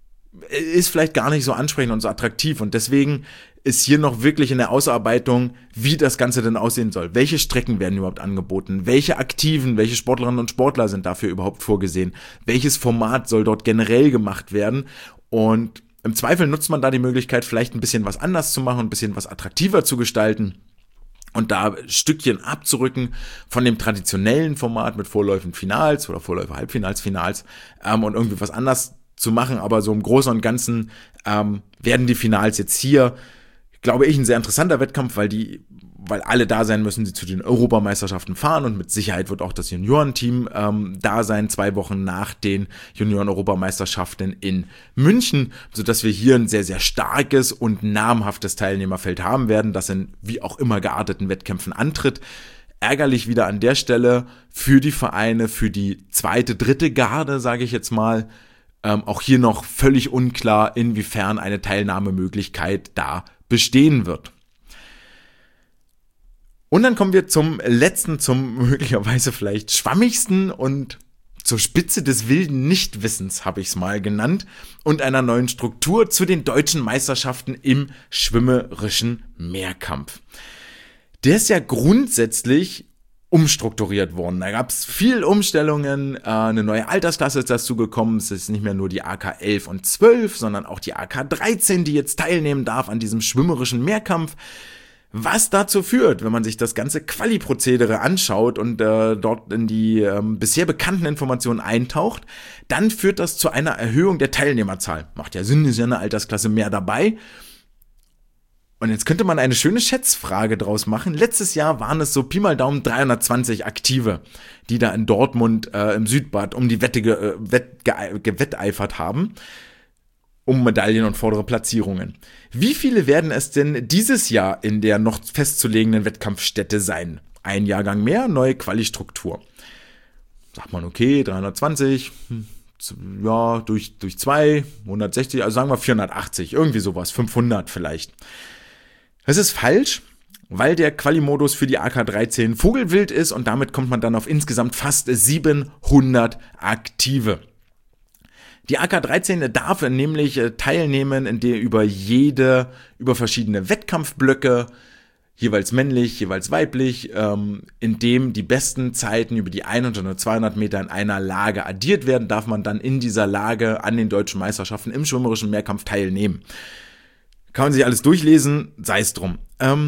Ist vielleicht gar nicht so ansprechend und so attraktiv, und deswegen ist hier noch wirklich in der Ausarbeitung, wie das Ganze denn aussehen soll. Welche Strecken werden überhaupt angeboten? Welche Sportlerinnen und Sportler sind dafür überhaupt vorgesehen? Welches Format soll dort generell gemacht werden? Und im Zweifel nutzt man da die Möglichkeit, vielleicht ein bisschen was anders zu machen, ein bisschen was attraktiver zu gestalten und da Stückchen abzurücken von dem traditionellen Format mit Vorläufen, Finals oder Vorläufe, Halbfinals, Finals und irgendwie was anders zu machen, aber so im Großen und Ganzen werden die Finals jetzt hier, glaube ich, ein sehr interessanter Wettkampf, weil alle da sein müssen, die zu den Europameisterschaften fahren, und mit Sicherheit wird auch das Juniorenteam da sein, 2 Wochen nach den Junioren-Europameisterschaften in München, sodass wir hier ein sehr, sehr starkes und namhaftes Teilnehmerfeld haben werden, das in wie auch immer gearteten Wettkämpfen antritt. Ärgerlich wieder an der Stelle für die Vereine, für die zweite, dritte Garde, sage ich jetzt mal, auch hier noch völlig unklar, inwiefern eine Teilnahmemöglichkeit da bestehen wird. Und dann kommen wir zum möglicherweise vielleicht schwammigsten und zur Spitze des wilden Nichtwissens, habe ich es mal genannt, und einer neuen Struktur zu den deutschen Meisterschaften im schwimmerischen Mehrkampf. Der ist ja grundsätzlich umstrukturiert worden. Da gab es viel Umstellungen, eine neue Altersklasse ist dazu gekommen, es ist nicht mehr nur die AK 11 und 12, sondern auch die AK 13, die jetzt teilnehmen darf an diesem schwimmerischen Mehrkampf, was dazu führt, wenn man sich das ganze Quali-Prozedere anschaut und dort in die bisher bekannten Informationen eintaucht, dann führt das zu einer Erhöhung der Teilnehmerzahl. Macht ja Sinn, ist ja eine Altersklasse mehr dabei. Und jetzt könnte man eine schöne Schätzfrage draus machen. Letztes Jahr waren es so Pi mal Daumen 320 Aktive, die da in Dortmund im Südbad um die Wette gewetteifert haben, um Medaillen und vordere Platzierungen. Wie viele werden es denn dieses Jahr in der noch festzulegenden Wettkampfstätte sein? Ein Jahrgang mehr, neue Quali-Struktur. Sagt man, okay, 320, ja, durch 2, 160, also sagen wir 480, irgendwie sowas, 500 vielleicht. Das ist falsch, weil der Quali-Modus für die AK 13 vogelwild ist, und damit kommt man dann auf insgesamt fast 700 Aktive. Die AK 13 darf nämlich teilnehmen, in der über verschiedene Wettkampfblöcke, jeweils männlich, jeweils weiblich, in dem die besten Zeiten über die 100 oder 200 Meter in einer Lage addiert werden, darf man dann in dieser Lage an den deutschen Meisterschaften im schwimmerischen Mehrkampf teilnehmen. Kann man sich alles durchlesen, sei es drum.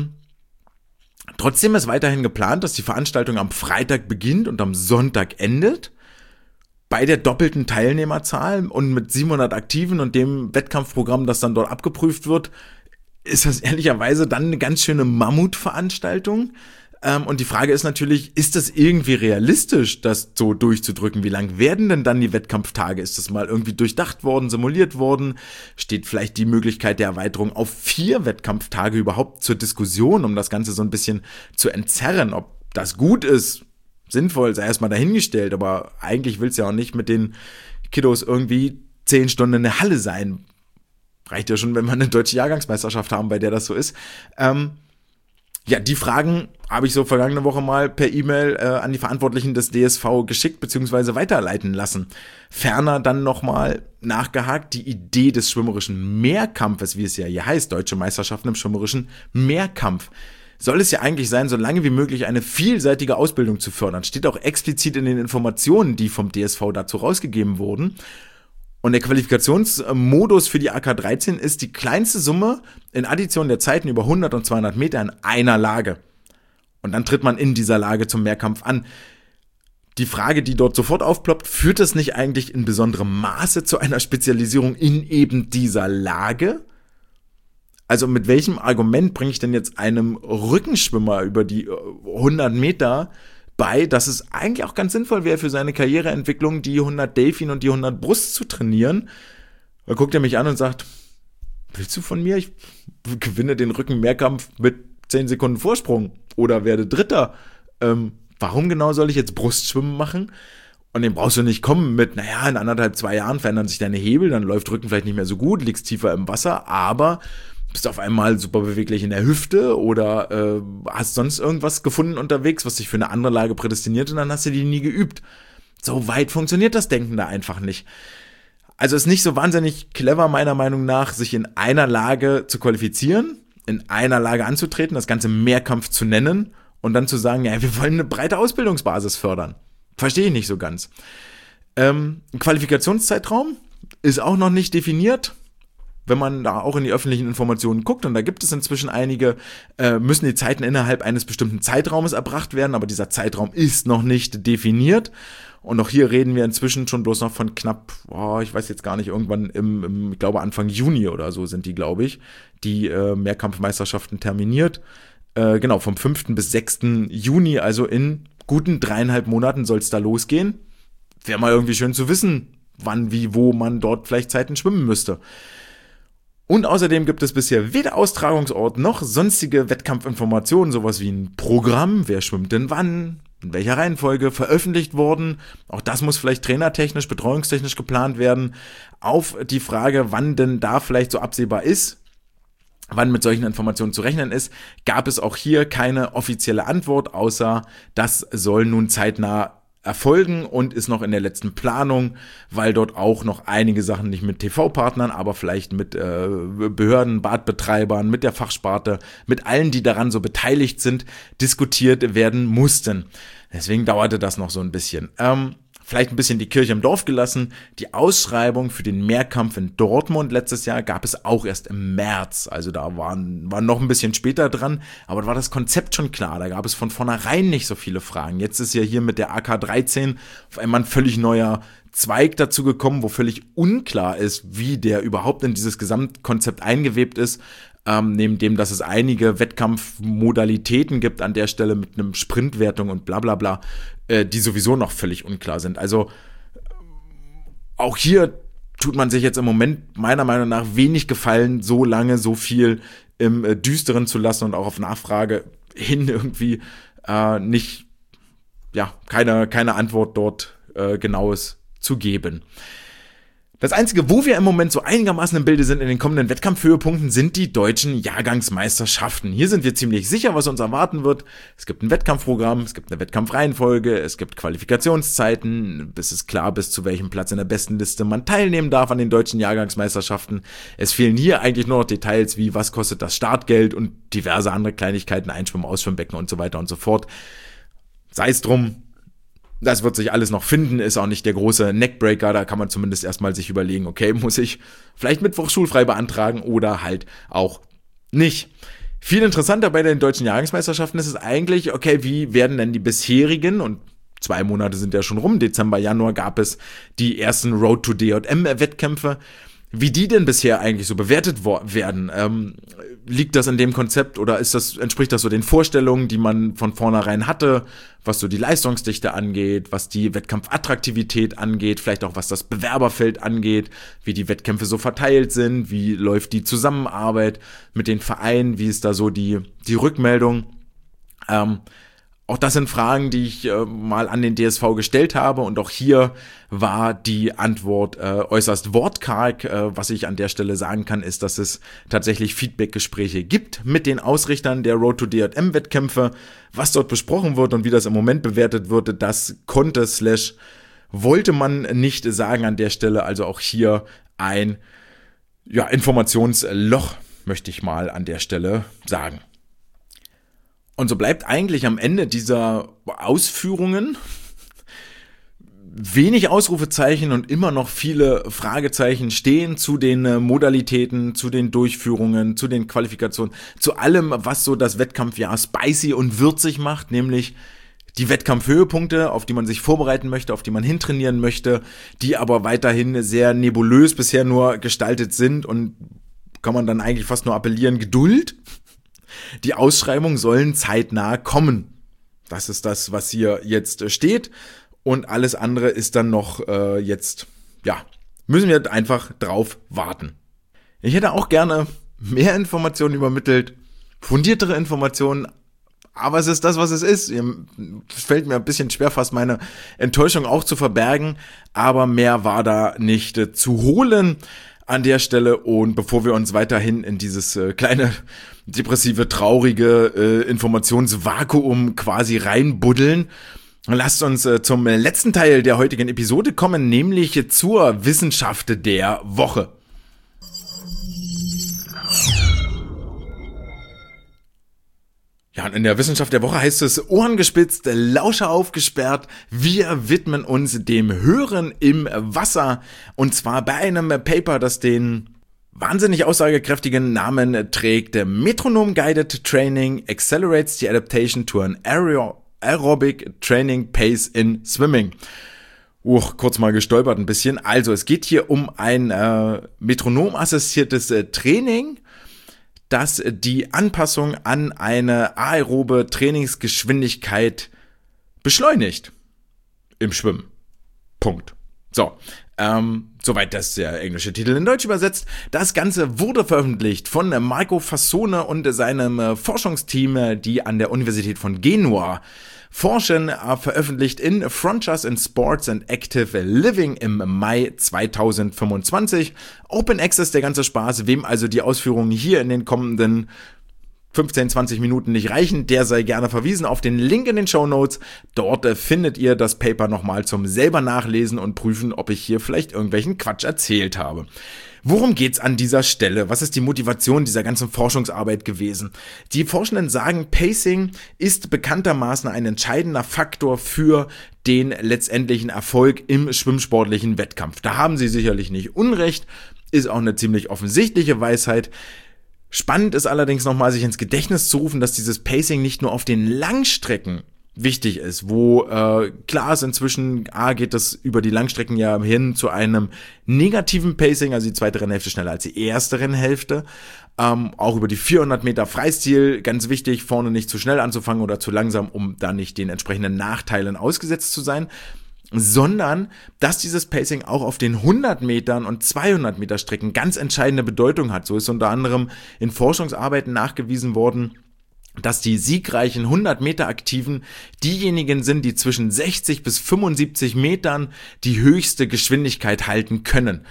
Trotzdem ist weiterhin geplant, dass die Veranstaltung am Freitag beginnt und am Sonntag endet. Bei der doppelten Teilnehmerzahl und mit 700 Aktiven und dem Wettkampfprogramm, das dann dort abgeprüft wird, ist das ehrlicherweise dann eine ganz schöne Mammutveranstaltung. Und die Frage ist natürlich, ist das irgendwie realistisch, das so durchzudrücken? Wie lang werden denn dann die Wettkampftage? Ist das mal irgendwie durchdacht worden, simuliert worden? Steht vielleicht die Möglichkeit der Erweiterung auf 4 Wettkampftage überhaupt zur Diskussion, um das Ganze so ein bisschen zu entzerren? Ob das gut ist, sinnvoll, sei erstmal dahingestellt, aber eigentlich will es ja auch nicht mit den Kiddos irgendwie 10 Stunden in der Halle sein. Reicht ja schon, wenn wir eine deutsche Jahrgangsmeisterschaft haben, bei der das so ist. Ja, die Fragen habe ich so vergangene Woche mal per E-Mail an die Verantwortlichen des DSV geschickt bzw. weiterleiten lassen. Ferner dann nochmal nachgehakt, die Idee des schwimmerischen Mehrkampfes, wie es ja hier heißt, Deutsche Meisterschaften im schwimmerischen Mehrkampf, soll es ja eigentlich sein, so lange wie möglich eine vielseitige Ausbildung zu fördern. Steht auch explizit in den Informationen, die vom DSV dazu rausgegeben wurden. Und der Qualifikationsmodus für die AK-13 ist die kleinste Summe in Addition der Zeiten über 100 und 200 Meter in einer Lage. Und dann tritt man in dieser Lage zum Mehrkampf an. Die Frage, die dort sofort aufploppt, führt es nicht eigentlich in besonderem Maße zu einer Spezialisierung in eben dieser Lage? Also mit welchem Argument bringe ich denn jetzt einem Rückenschwimmer über die 100 Meter bei, dass es eigentlich auch ganz sinnvoll wäre für seine Karriereentwicklung, die 100 Delfin und die 100 Brust zu trainieren? Da guckt er mich an und sagt, willst du von mir? Ich gewinne den Rückenmehrkampf mit 10 Sekunden Vorsprung oder werde Dritter. Warum genau soll ich jetzt Brustschwimmen machen? Und den brauchst du nicht kommen mit, in 1,5, 2 Jahren verändern sich deine Hebel, dann läuft Rücken vielleicht nicht mehr so gut, liegst tiefer im Wasser, aber bist auf einmal super beweglich in der Hüfte oder hast sonst irgendwas gefunden unterwegs, was dich für eine andere Lage prädestiniert und dann hast du die nie geübt. So weit funktioniert das Denken da einfach nicht. Also ist nicht so wahnsinnig clever meiner Meinung nach, sich in einer Lage zu qualifizieren, in einer Lage anzutreten, das Ganze Mehrkampf zu nennen und dann zu sagen, ja, wir wollen eine breite Ausbildungsbasis fördern. Verstehe ich nicht so ganz. Ein Qualifikationszeitraum ist auch noch nicht definiert. Wenn man da auch in die öffentlichen Informationen guckt, und da gibt es inzwischen einige, müssen die Zeiten innerhalb eines bestimmten Zeitraumes erbracht werden, aber dieser Zeitraum ist noch nicht definiert. Und auch hier reden wir inzwischen schon bloß noch von knapp, ich weiß jetzt gar nicht, irgendwann ich glaube Anfang Juni oder so sind die, glaube ich, die Mehrkampfmeisterschaften terminiert. Genau, vom 5. bis 6. Juni, also in guten 3,5 Monaten soll es da losgehen. Wäre mal irgendwie schön zu wissen, wann, wie, wo man dort vielleicht Zeiten schwimmen müsste. Und außerdem gibt es bisher weder Austragungsort noch sonstige Wettkampfinformationen, sowas wie ein Programm, wer schwimmt denn wann, in welcher Reihenfolge veröffentlicht worden. Auch das muss vielleicht trainertechnisch, betreuungstechnisch geplant werden. Auf die Frage, wann denn da vielleicht so absehbar ist, wann mit solchen Informationen zu rechnen ist, gab es auch hier keine offizielle Antwort, außer das soll nun zeitnah erfolgen und ist noch in der letzten Planung, weil dort auch noch einige Sachen nicht mit TV-Partnern, aber vielleicht mit Behörden, Badbetreibern, mit der Fachsparte, mit allen, die daran so beteiligt sind, diskutiert werden mussten. Deswegen dauerte das noch so ein bisschen. Vielleicht ein bisschen die Kirche im Dorf gelassen. Die Ausschreibung für den Mehrkampf in Dortmund letztes Jahr gab es auch erst im März. Also da waren noch ein bisschen später dran, aber da war das Konzept schon klar. Da gab es von vornherein nicht so viele Fragen. Jetzt ist ja hier mit der AK-13 auf einmal ein völlig neuer Zweig dazu gekommen, wo völlig unklar ist, wie der überhaupt in dieses Gesamtkonzept eingewebt ist. Neben dem, dass es einige Wettkampfmodalitäten gibt an der Stelle mit einem Sprintwertung und bla bla bla, die sowieso noch völlig unklar sind. Also auch hier tut man sich jetzt im Moment meiner Meinung nach wenig gefallen, so lange so viel im Düsteren zu lassen und auch auf Nachfrage hin irgendwie keine Antwort dort Genaues zu geben. Das Einzige, wo wir im Moment so einigermaßen im Bilde sind in den kommenden Wettkampfhöhepunkten, sind die deutschen Jahrgangsmeisterschaften. Hier sind wir ziemlich sicher, was uns erwarten wird. Es gibt ein Wettkampfprogramm, es gibt eine Wettkampfreihenfolge, es gibt Qualifikationszeiten, es ist klar, bis zu welchem Platz in der besten Liste man teilnehmen darf an den deutschen Jahrgangsmeisterschaften. Es fehlen hier eigentlich nur noch Details wie, was kostet das Startgeld und diverse andere Kleinigkeiten, Einschwimmen, Ausschwimmbecken und so weiter und so fort. Sei es drum. Das wird sich alles noch finden, ist auch nicht der große Neckbreaker, da kann man zumindest erstmal sich überlegen, okay, muss ich vielleicht Mittwoch schulfrei beantragen oder halt auch nicht. Viel interessanter bei den deutschen Jahrgangsmeisterschaften ist es eigentlich, okay, wie werden denn die bisherigen, und 2 Monate sind ja schon rum, Dezember, Januar gab es die ersten Road to DJM-Wettkämpfe, wie die denn bisher eigentlich so bewertet werden. Liegt das in dem Konzept oder entspricht das so den Vorstellungen, die man von vornherein hatte, was so die Leistungsdichte angeht, was die Wettkampfattraktivität angeht, vielleicht auch was das Bewerberfeld angeht, wie die Wettkämpfe so verteilt sind, wie läuft die Zusammenarbeit mit den Vereinen, wie ist da so die Rückmeldung. Auch das sind Fragen, die ich mal an den DSV gestellt habe und auch hier war die Antwort äußerst wortkarg. Was ich an der Stelle sagen kann, ist, dass es tatsächlich Feedbackgespräche gibt mit den Ausrichtern der Road to DJM-Wettkämpfe. Was dort besprochen wird und wie das im Moment bewertet wird, das wollte man nicht sagen an der Stelle. Also auch hier ein Informationsloch, möchte ich mal an der Stelle sagen. Und so bleibt eigentlich am Ende dieser Ausführungen wenig Ausrufezeichen und immer noch viele Fragezeichen stehen zu den Modalitäten, zu den Durchführungen, zu den Qualifikationen, zu allem, was so das Wettkampfjahr spicy und würzig macht, nämlich die Wettkampfhöhepunkte, auf die man sich vorbereiten möchte, auf die man hintrainieren möchte, die aber weiterhin sehr nebulös bisher nur gestaltet sind und kann man dann eigentlich fast nur appellieren, Geduld. Die Ausschreibungen sollen zeitnah kommen. Das ist das, was hier jetzt steht. Und alles andere ist dann noch müssen wir einfach drauf warten. Ich hätte auch gerne mehr Informationen übermittelt, fundiertere Informationen, aber es ist das, was es ist. Es fällt mir ein bisschen schwer, fast meine Enttäuschung auch zu verbergen, aber mehr war da nicht zu holen an der Stelle. Und bevor wir uns weiterhin in dieses kleine, depressive, traurige Informationsvakuum quasi reinbuddeln, lasst uns zum letzten Teil der heutigen Episode kommen, nämlich zur Wissenschaft der Woche. Ja, und in der Wissenschaft der Woche heißt es, Ohren gespitzt, Lauscher aufgesperrt. Wir widmen uns dem Hören im Wasser. Und zwar bei einem Paper, das den wahnsinnig aussagekräftigen Namen trägt. Metronome Guided Training accelerates the adaptation to an aerobic training pace in swimming. Kurz mal gestolpert ein bisschen. Also es geht hier um ein metronom-assistiertes Training, das die Anpassung an eine aerobe Trainingsgeschwindigkeit beschleunigt im Schwimmen. Punkt. So, soweit das der englische Titel in Deutsch übersetzt. Das Ganze wurde veröffentlicht von Marco Fassone und seinem Forschungsteam, die an der Universität von Genua forschen, veröffentlicht in Frontiers in Sports and Active Living im Mai 2025. Open Access, der ganze Spaß. Wem also die Ausführungen hier in den kommenden 15, 20 Minuten nicht reichen, der sei gerne verwiesen auf den Link in den Shownotes. Dort findet ihr das Paper nochmal zum selber nachlesen und prüfen, ob ich hier vielleicht irgendwelchen Quatsch erzählt habe. Worum geht's an dieser Stelle? Was ist die Motivation dieser ganzen Forschungsarbeit gewesen? Die Forschenden sagen, Pacing ist bekanntermaßen ein entscheidender Faktor für den letztendlichen Erfolg im schwimmsportlichen Wettkampf. Da haben sie sicherlich nicht Unrecht, ist auch eine ziemlich offensichtliche Weisheit. Spannend ist allerdings nochmal, sich ins Gedächtnis zu rufen, dass dieses Pacing nicht nur auf den Langstrecken wichtig ist, wo klar ist inzwischen, geht das über die Langstrecken ja hin zu einem negativen Pacing, also die zweite Rennhälfte schneller als die erste Rennhälfte, auch über die 400 Meter Freistil, ganz wichtig, vorne nicht zu schnell anzufangen oder zu langsam, um da nicht den entsprechenden Nachteilen ausgesetzt zu sein, sondern dass dieses Pacing auch auf den 100 Metern und 200 Meter Strecken ganz entscheidende Bedeutung hat. So ist unter anderem in Forschungsarbeiten nachgewiesen worden, dass die siegreichen 100 Meter Aktiven diejenigen sind, die zwischen 60 bis 75 Metern die höchste Geschwindigkeit halten können.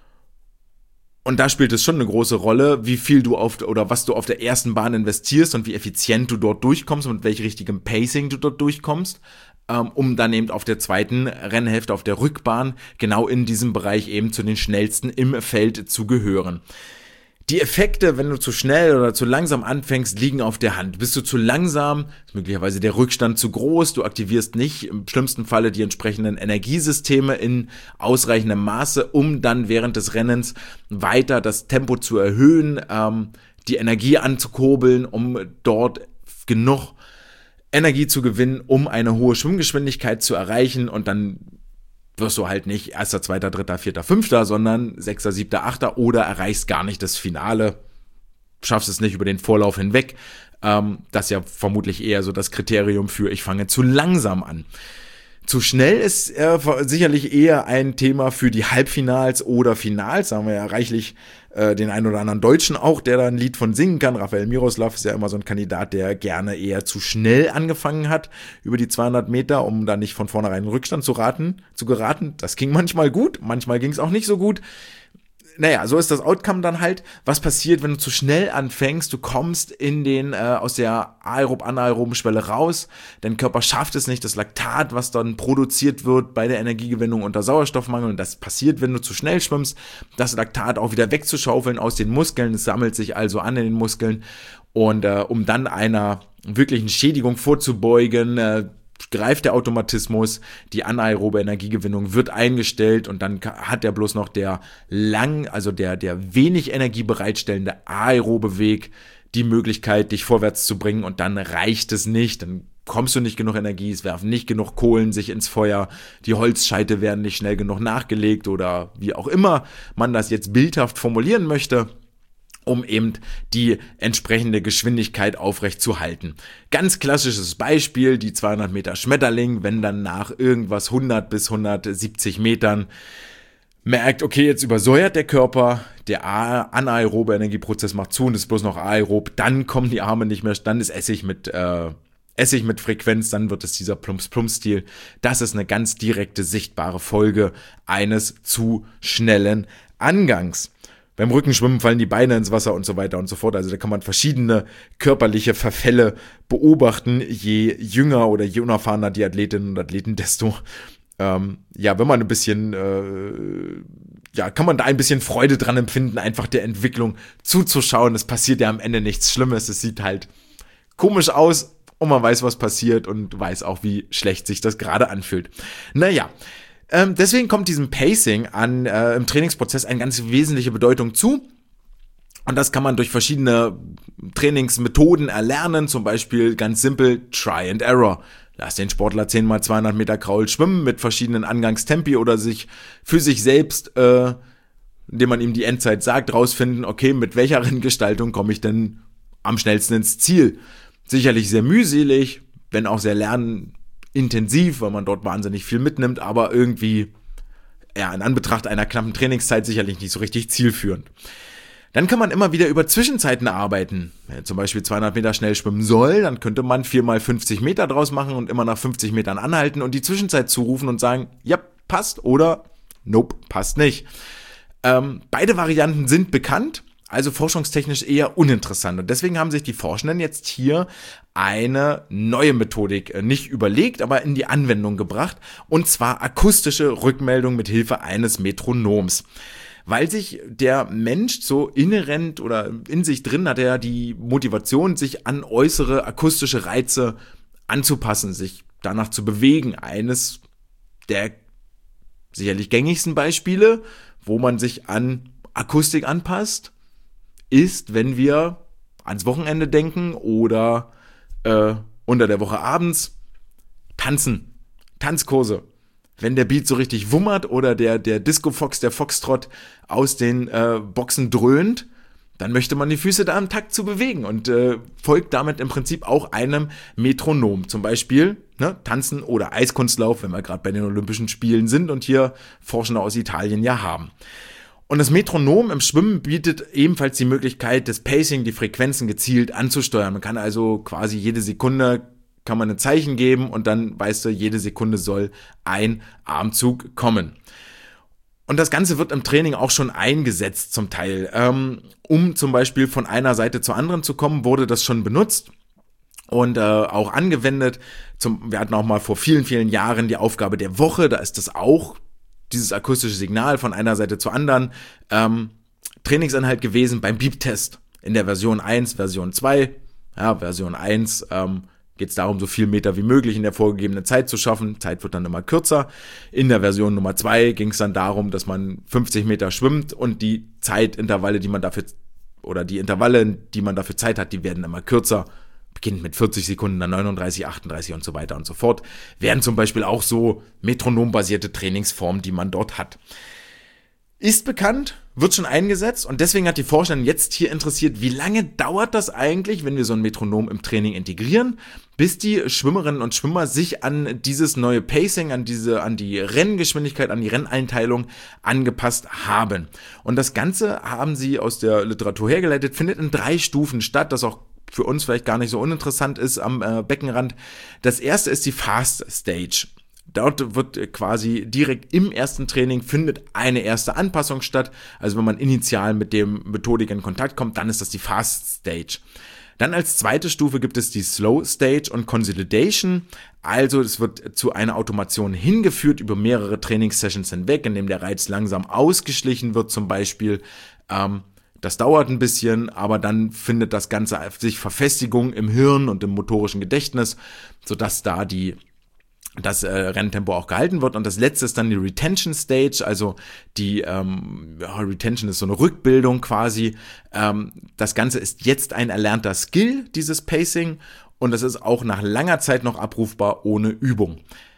Und da spielt es schon eine große Rolle, wie viel du was du auf der ersten Bahn investierst und wie effizient du dort durchkommst und mit welchem richtigen Pacing du dort durchkommst, um dann eben auf der zweiten Rennhälfte, auf der Rückbahn, genau in diesem Bereich eben zu den schnellsten im Feld zu gehören. Die Effekte, wenn du zu schnell oder zu langsam anfängst, liegen auf der Hand. Bist du zu langsam, ist möglicherweise der Rückstand zu groß, du aktivierst nicht im schlimmsten Falle die entsprechenden Energiesysteme in ausreichendem Maße, um dann während des Rennens weiter das Tempo zu erhöhen, die Energie anzukurbeln, um dort genug Energie zu gewinnen, um eine hohe Schwimmgeschwindigkeit zu erreichen, und dann wirst du halt nicht 1., 2., 3., 4., 5., sondern 6., 7., 8. oder erreichst gar nicht das Finale, schaffst es nicht über den Vorlauf hinweg. Das ist ja vermutlich eher so das Kriterium für ich fange zu langsam an. Zu schnell ist sicherlich eher ein Thema für die Halbfinals oder Finals. Da haben wir ja reichlich den einen oder anderen Deutschen auch, der da ein Lied von singen kann. Rafael Miroslav ist ja immer so ein Kandidat, der gerne eher zu schnell angefangen hat über die 200 Meter, um da nicht von vornherein in Rückstand zu geraten. Das ging manchmal gut, manchmal ging es auch nicht so gut. Naja, so ist das Outcome dann halt. Was passiert, wenn du zu schnell anfängst? Du kommst in den aus der anaeroben Schwelle raus. Dein Körper schafft es nicht, das Laktat, was dann produziert wird bei der Energiegewinnung unter Sauerstoffmangel. Und das passiert, wenn du zu schnell schwimmst, das Laktat auch wieder wegzuschaufeln aus den Muskeln. Es sammelt sich also an in den Muskeln. Und um dann einer wirklichen Schädigung vorzubeugen, greift der Automatismus, die anaerobe Energiegewinnung wird eingestellt und dann hat er bloß noch der wenig Energie bereitstellende aerobe Weg die Möglichkeit, dich vorwärts zu bringen und dann reicht es nicht, dann kommst du nicht genug Energie, es werfen nicht genug Kohlen sich ins Feuer, die Holzscheite werden nicht schnell genug nachgelegt oder wie auch immer man das jetzt bildhaft formulieren möchte, um eben die entsprechende Geschwindigkeit aufrecht zu halten. Ganz klassisches Beispiel, die 200 Meter Schmetterling, wenn dann nach irgendwas 100 bis 170 Metern merkt, okay, jetzt übersäuert der Körper, der anaerobe Energieprozess macht zu und ist bloß noch aerob, dann kommen die Arme nicht mehr, dann ist Essig mit Frequenz, dann wird es dieser Plumps-Plumps-Stil. Das ist eine ganz direkte, sichtbare Folge eines zu schnellen Angangs. Beim Rückenschwimmen fallen die Beine ins Wasser und so weiter und so fort. Also da kann man verschiedene körperliche Verfälle beobachten. Je jünger oder je unerfahrener die Athletinnen und Athleten, desto wenn man ein bisschen, kann man da ein bisschen Freude dran empfinden, einfach der Entwicklung zuzuschauen. Es passiert ja am Ende nichts Schlimmes. Es sieht halt komisch aus und man weiß, was passiert und weiß auch, wie schlecht sich das gerade anfühlt. Deswegen kommt diesem Pacing im Trainingsprozess eine ganz wesentliche Bedeutung zu. Und das kann man durch verschiedene Trainingsmethoden erlernen, zum Beispiel ganz simpel Try and Error. Lass den Sportler 10 mal 200 Meter Kraul schwimmen mit verschiedenen Angangstempi oder sich für sich selbst, indem man ihm die Endzeit sagt, rausfinden, okay, mit welcher Renngestaltung komme ich denn am schnellsten ins Ziel. Sicherlich sehr mühselig, wenn auch sehr lernintensiv, weil man dort wahnsinnig viel mitnimmt, aber irgendwie in Anbetracht einer knappen Trainingszeit sicherlich nicht so richtig zielführend. Dann kann man immer wieder über Zwischenzeiten arbeiten. Wenn zum Beispiel 200 Meter schnell schwimmen soll, dann könnte man 4 mal 50 Meter draus machen und immer nach 50 Metern anhalten und die Zwischenzeit zurufen und sagen, ja, passt oder nope, passt nicht. Beide Varianten sind bekannt, also forschungstechnisch eher uninteressant. Und deswegen haben sich die Forschenden jetzt hier eine neue Methodik nicht überlegt, aber in die Anwendung gebracht, und zwar akustische Rückmeldung mit Hilfe eines Metronoms. Weil sich der Mensch so inhärent oder in sich drin hat er die Motivation, sich an äußere akustische Reize anzupassen, sich danach zu bewegen. Eines der sicherlich gängigsten Beispiele, wo man sich an Akustik anpasst, ist, wenn wir ans Wochenende denken oder unter der Woche abends tanzen, Tanzkurse. Wenn der Beat so richtig wummert oder der Disco-Fox, der Foxtrot aus den Boxen dröhnt, dann möchte man die Füße da im Takt zu bewegen und folgt damit im Prinzip auch einem Metronom. Zum Beispiel Tanzen oder Eiskunstlauf, wenn wir gerade bei den Olympischen Spielen sind und hier Forschende aus Italien ja haben. Und das Metronom im Schwimmen bietet ebenfalls die Möglichkeit, das Pacing, die Frequenzen gezielt anzusteuern. Man kann also quasi jede Sekunde kann man ein Zeichen geben und dann weißt du, jede Sekunde soll ein Armzug kommen. Und das Ganze wird im Training auch schon eingesetzt zum Teil. Um zum Beispiel von einer Seite zur anderen zu kommen, wurde das schon benutzt und auch angewendet. Wir hatten auch mal vor vielen, vielen Jahren die Aufgabe der Woche, da ist das auch dieses akustische Signal von einer Seite zur anderen Trainingsinhalt gewesen beim Beep-Test in der Version 1, Version 2. Ja, Version 1 geht es darum, so viel Meter wie möglich in der vorgegebenen Zeit zu schaffen. Zeit wird dann immer kürzer. In der Version Nummer 2 ging es dann darum, dass man 50 Meter schwimmt und die Zeitintervalle, die man dafür Zeit hat, die werden immer kürzer. Beginnt mit 40 Sekunden, dann 39, 38 und so weiter und so fort. Wären zum Beispiel auch so metronombasierte Trainingsformen, die man dort hat. Ist bekannt, wird schon eingesetzt und deswegen hat die Forschenden jetzt hier interessiert, wie lange dauert das eigentlich, wenn wir so ein Metronom im Training integrieren, bis die Schwimmerinnen und Schwimmer sich an dieses neue Pacing, an die Renngeschwindigkeit, an die Renneinteilung angepasst haben. Und das Ganze haben sie aus der Literatur hergeleitet, findet in 3 Stufen statt, das auch für uns vielleicht gar nicht so uninteressant ist am Beckenrand. Das erste ist die Fast Stage. Dort wird quasi direkt im ersten Training findet eine erste Anpassung statt. Also wenn man initial mit dem Methodik in Kontakt kommt, dann ist das die Fast Stage. Dann als zweite Stufe gibt es die Slow Stage und Consolidation. Also es wird zu einer Automation hingeführt über mehrere Trainingssessions hinweg, indem der Reiz langsam ausgeschlichen wird zum Beispiel. Das dauert ein bisschen, aber dann findet das Ganze sich Verfestigung im Hirn und im motorischen Gedächtnis, sodass da die das Renntempo auch gehalten wird. Und das letzte ist dann die Retention Stage, also die Retention ist so eine Rückbildung quasi. Das Ganze ist jetzt ein erlernter Skill, dieses Pacing, und das ist auch nach langer Zeit noch abrufbar ohne Übung.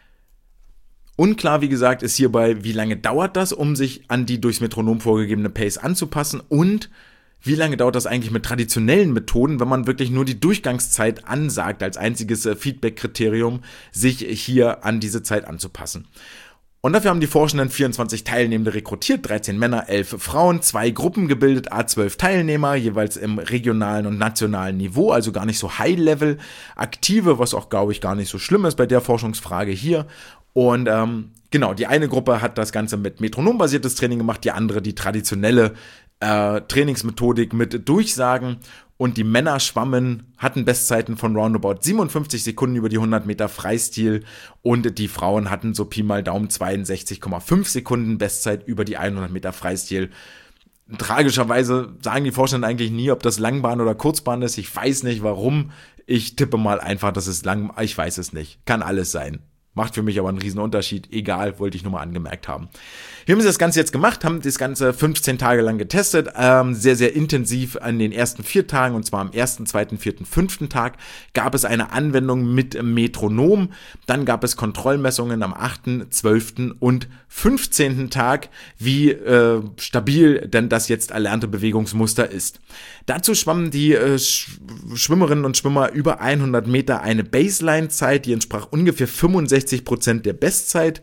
Unklar, wie gesagt, ist hierbei, wie lange dauert das, um sich an die durchs Metronom vorgegebene Pace anzupassen, und wie lange dauert das eigentlich mit traditionellen Methoden, wenn man wirklich nur die Durchgangszeit ansagt, als einziges Feedback-Kriterium, sich hier an diese Zeit anzupassen. Und dafür haben die Forschenden 24 Teilnehmende rekrutiert, 13 Männer, 11 Frauen, 2 Gruppen gebildet, A12 Teilnehmer, jeweils im regionalen und nationalen Niveau, also gar nicht so High-Level aktive, was auch, glaube ich, gar nicht so schlimm ist bei der Forschungsfrage hier. Und genau, die eine Gruppe hat das Ganze mit metronombasiertes Training gemacht, die andere die traditionelle Trainingsmethodik mit Durchsagen, und die Männer hatten Bestzeiten von roundabout 57 Sekunden über die 100 Meter Freistil, und die Frauen hatten so Pi mal Daumen 62,5 Sekunden Bestzeit über die 100 Meter Freistil. Tragischerweise sagen die Forscher eigentlich nie, ob das Langbahn oder Kurzbahn ist. Ich weiß nicht warum. Ich tippe mal einfach, dass es ich weiß es nicht. Kann alles sein. Macht für mich aber einen riesen Unterschied. Egal, wollte ich nur mal angemerkt haben. Wir haben das Ganze jetzt gemacht, haben das Ganze 15 Tage lang getestet, sehr, sehr intensiv an den ersten 4 Tagen, und zwar am 1., 2., 4., 5. Tag gab es eine Anwendung mit Metronom, dann gab es Kontrollmessungen am 8., 12. und 15. Tag, wie stabil denn das jetzt erlernte Bewegungsmuster ist. Dazu schwammen die Schwimmerinnen und Schwimmer über 100 Meter eine Baseline-Zeit, die entsprach ungefähr 65% der Bestzeit.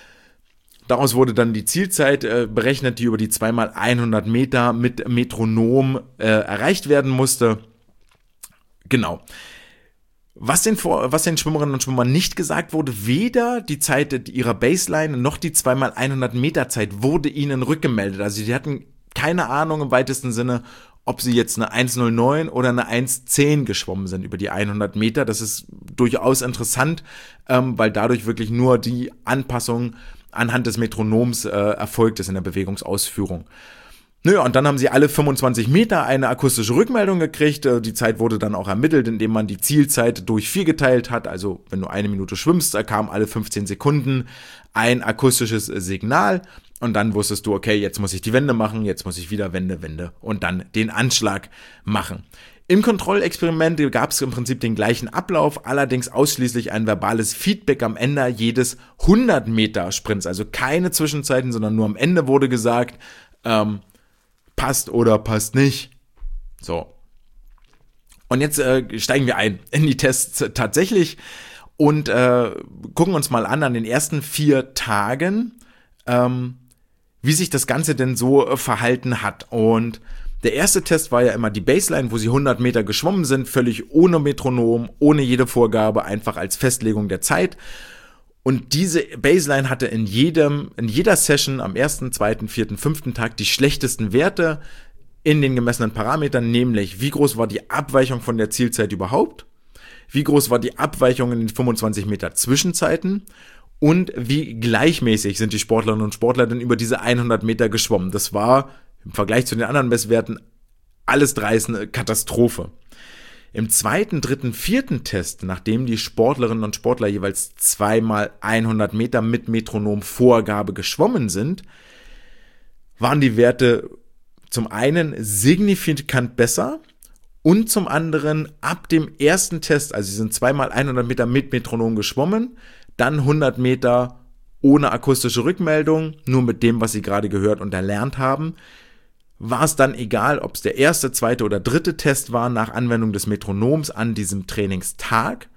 Daraus wurde dann die Zielzeit berechnet, die über die 2x100 Meter mit Metronom erreicht werden musste. Genau. Was den Schwimmerinnen und Schwimmern nicht gesagt wurde, weder die Zeit ihrer Baseline noch die 2x100 Meter Zeit wurde ihnen rückgemeldet. Also die hatten keine Ahnung im weitesten Sinne, ob sie jetzt eine 1:09 oder eine 1:10 geschwommen sind über die 100 Meter. Das ist durchaus interessant, weil dadurch wirklich nur die Anpassung anhand des Metronoms erfolgt ist in der Bewegungsausführung. Nö, und dann haben sie alle 25 Meter eine akustische Rückmeldung gekriegt. Die Zeit wurde dann auch ermittelt, indem man die Zielzeit durch 4 geteilt hat. Also wenn du 1 Minute schwimmst, da kam alle 15 Sekunden ein akustisches Signal. Und dann wusstest du, okay, jetzt muss ich die Wende machen, jetzt muss ich wieder Wende und dann den Anschlag machen. Im Kontrollexperiment gab es im Prinzip den gleichen Ablauf, allerdings ausschließlich ein verbales Feedback am Ende jedes 100 Meter Sprints. Also keine Zwischenzeiten, sondern nur am Ende wurde gesagt, passt oder passt nicht. So. Und jetzt steigen wir ein in die Tests tatsächlich und gucken uns mal an den ersten 4 Tagen, wie sich das Ganze denn so verhalten hat. Und der erste Test war ja immer die Baseline, wo sie 100 Meter geschwommen sind, völlig ohne Metronom, ohne jede Vorgabe, einfach als Festlegung der Zeit. Und diese Baseline hatte in jeder Session am 1., 2., 4., 5. Tag die schlechtesten Werte in den gemessenen Parametern, nämlich wie groß war die Abweichung von der Zielzeit überhaupt, wie groß war die Abweichung in den 25 Meter Zwischenzeiten und wie gleichmäßig sind die Sportlerinnen und Sportler denn über diese 100 Meter geschwommen. Das war im Vergleich zu den anderen Messwerten alles 3 ist eine Katastrophe. Im 2., 3., 4. Test, nachdem die Sportlerinnen und Sportler jeweils 2x100 Meter mit Metronomvorgabe geschwommen sind, waren die Werte zum einen signifikant besser und zum anderen ab dem ersten Test, also sie sind 2x100 Meter mit Metronom geschwommen, dann 100 Meter ohne akustische Rückmeldung, nur mit dem, was sie gerade gehört und erlernt haben, war es dann egal, ob es der 1., 2. oder 3. Test war nach Anwendung des Metronoms an diesem Trainingstag.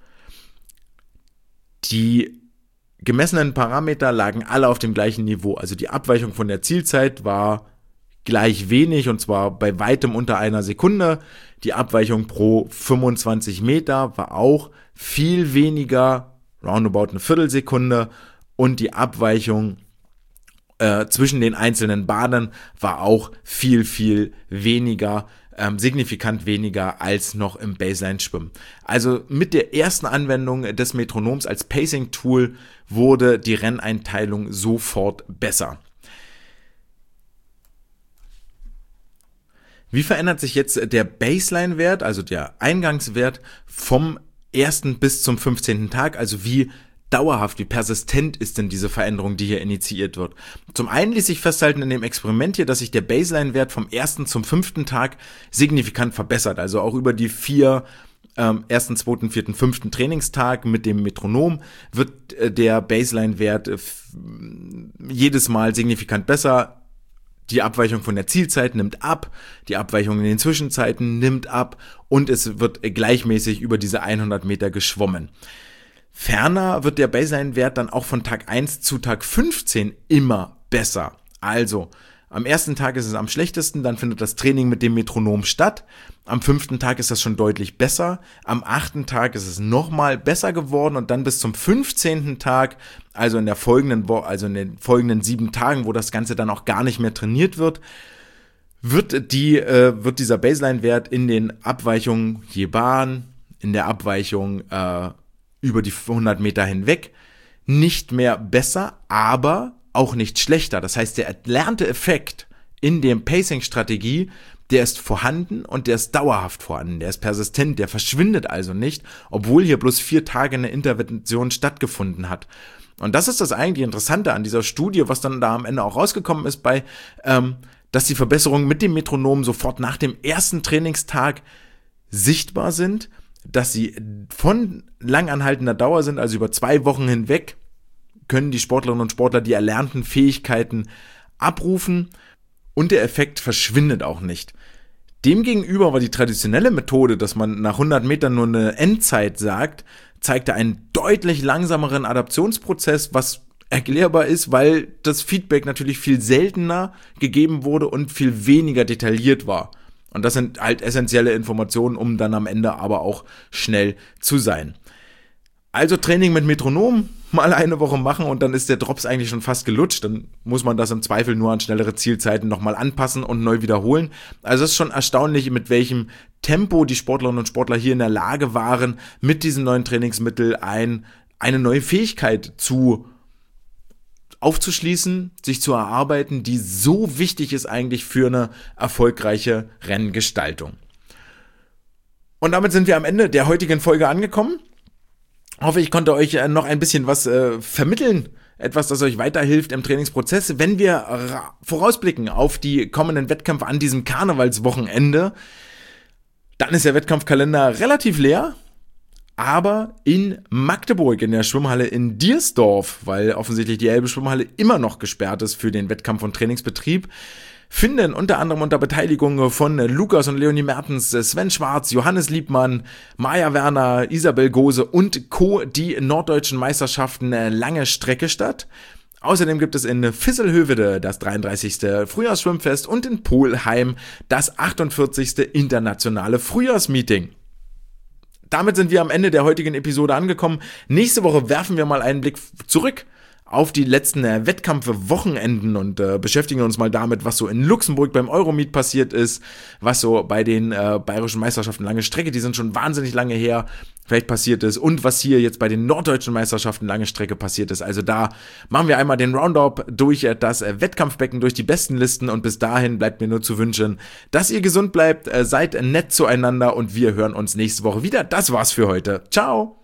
Die gemessenen Parameter lagen alle auf dem gleichen Niveau. Also die Abweichung von der Zielzeit war gleich wenig, und zwar bei weitem unter 1 Sekunde. Die Abweichung pro 25 Meter war auch viel weniger, roundabout eine Viertelsekunde, und die Abweichung zwischen den einzelnen Bahnen war auch viel, viel weniger, signifikant weniger als noch im Baseline-Schwimmen. Also mit der ersten Anwendung des Metronoms als Pacing-Tool wurde die Renneinteilung sofort besser. Wie verändert sich jetzt der Baseline-Wert, also der Eingangswert vom 1. bis zum 15. Tag, also wie dauerhaft, wie persistent ist denn diese Veränderung, die hier initiiert wird? Zum einen ließ sich festhalten in dem Experiment hier, dass sich der Baseline-Wert vom 1. zum 5. Tag signifikant verbessert, also auch über die 4 1., 2., 4., 5. Trainingstag mit dem Metronom wird der Baseline-Wert jedes Mal signifikant besser. Die Abweichung von der Zielzeit nimmt ab, die Abweichung in den Zwischenzeiten nimmt ab und es wird gleichmäßig über diese 100 Meter geschwommen. Ferner wird der Baseline-Wert dann auch von Tag 1 zu Tag 15 immer besser. Also, am ersten Tag ist es am schlechtesten, dann findet das Training mit dem Metronom statt. Am 5. Tag ist das schon deutlich besser. Am 8. Tag ist es nochmal besser geworden und dann bis zum 15. Tag, also in der folgenden also in den folgenden 7 Tagen, wo das Ganze dann auch gar nicht mehr trainiert wird, wird dieser Baseline-Wert in den Abweichungen je Bahn, in der Abweichung über die 100 Meter hinweg nicht mehr besser, aber auch nicht schlechter. Das heißt, der erlernte Effekt in der Pacing-Strategie, der ist vorhanden und der ist dauerhaft vorhanden, der ist persistent, der verschwindet also nicht, obwohl hier bloß 4 Tage eine Intervention stattgefunden hat. Und das ist das eigentlich Interessante an dieser Studie, was dann da am Ende auch rausgekommen ist dass die Verbesserungen mit dem Metronom sofort nach dem ersten Trainingstag sichtbar sind, dass sie von langanhaltender Dauer sind, also über 2 Wochen hinweg, können die Sportlerinnen und Sportler die erlernten Fähigkeiten abrufen und der Effekt verschwindet auch nicht. Demgegenüber war die traditionelle Methode, dass man nach 100 Metern nur eine Endzeit sagt, zeigte einen deutlich langsameren Adaptionsprozess, was erklärbar ist, weil das Feedback natürlich viel seltener gegeben wurde und viel weniger detailliert war. Und das sind halt essentielle Informationen, um dann am Ende aber auch schnell zu sein. Also Training mit Metronom, mal eine Woche machen und dann ist der Drops eigentlich schon fast gelutscht. Dann muss man das im Zweifel nur an schnellere Zielzeiten nochmal anpassen und neu wiederholen. Also es ist schon erstaunlich, mit welchem Tempo die Sportlerinnen und Sportler hier in der Lage waren, mit diesem neuen Trainingsmittel eine neue Fähigkeit aufzuschließen, sich zu erarbeiten, die so wichtig ist eigentlich für eine erfolgreiche Renngestaltung. Und damit sind wir am Ende der heutigen Folge angekommen. Ich hoffe, ich konnte euch noch ein bisschen was vermitteln, etwas, das euch weiterhilft im Trainingsprozess. Wenn wir vorausblicken auf die kommenden Wettkämpfe an diesem Karnevalswochenende, dann ist der Wettkampfkalender relativ leer, aber in Magdeburg in der Schwimmhalle in Diersdorf, weil offensichtlich die Elbe Schwimmhalle immer noch gesperrt ist für den Wettkampf- und Trainingsbetrieb, finden unter anderem unter Beteiligung von Lukas und Leonie Mertens, Sven Schwarz, Johannes Liebmann, Maja Werner, Isabel Gose und Co. die norddeutschen Meisterschaften lange Strecke statt. Außerdem gibt es in Visselhövede das 33. Frühjahrsschwimmfest und in Polheim das 48. internationale Frühjahrsmeeting. Damit sind wir am Ende der heutigen Episode angekommen. Nächste Woche werfen wir mal einen Blick zurück auf die letzten Wettkampfwochenenden und beschäftigen uns mal damit, was so in Luxemburg beim Euromeet passiert ist, was so bei den bayerischen Meisterschaften lange Strecke, die sind schon wahnsinnig lange her, vielleicht passiert ist und was hier jetzt bei den norddeutschen Meisterschaften lange Strecke passiert ist. Also da machen wir einmal den Roundup durch das Wettkampfbecken, durch die besten Listen und bis dahin bleibt mir nur zu wünschen, dass ihr gesund bleibt, seid nett zueinander und wir hören uns nächste Woche wieder. Das war's für heute. Ciao!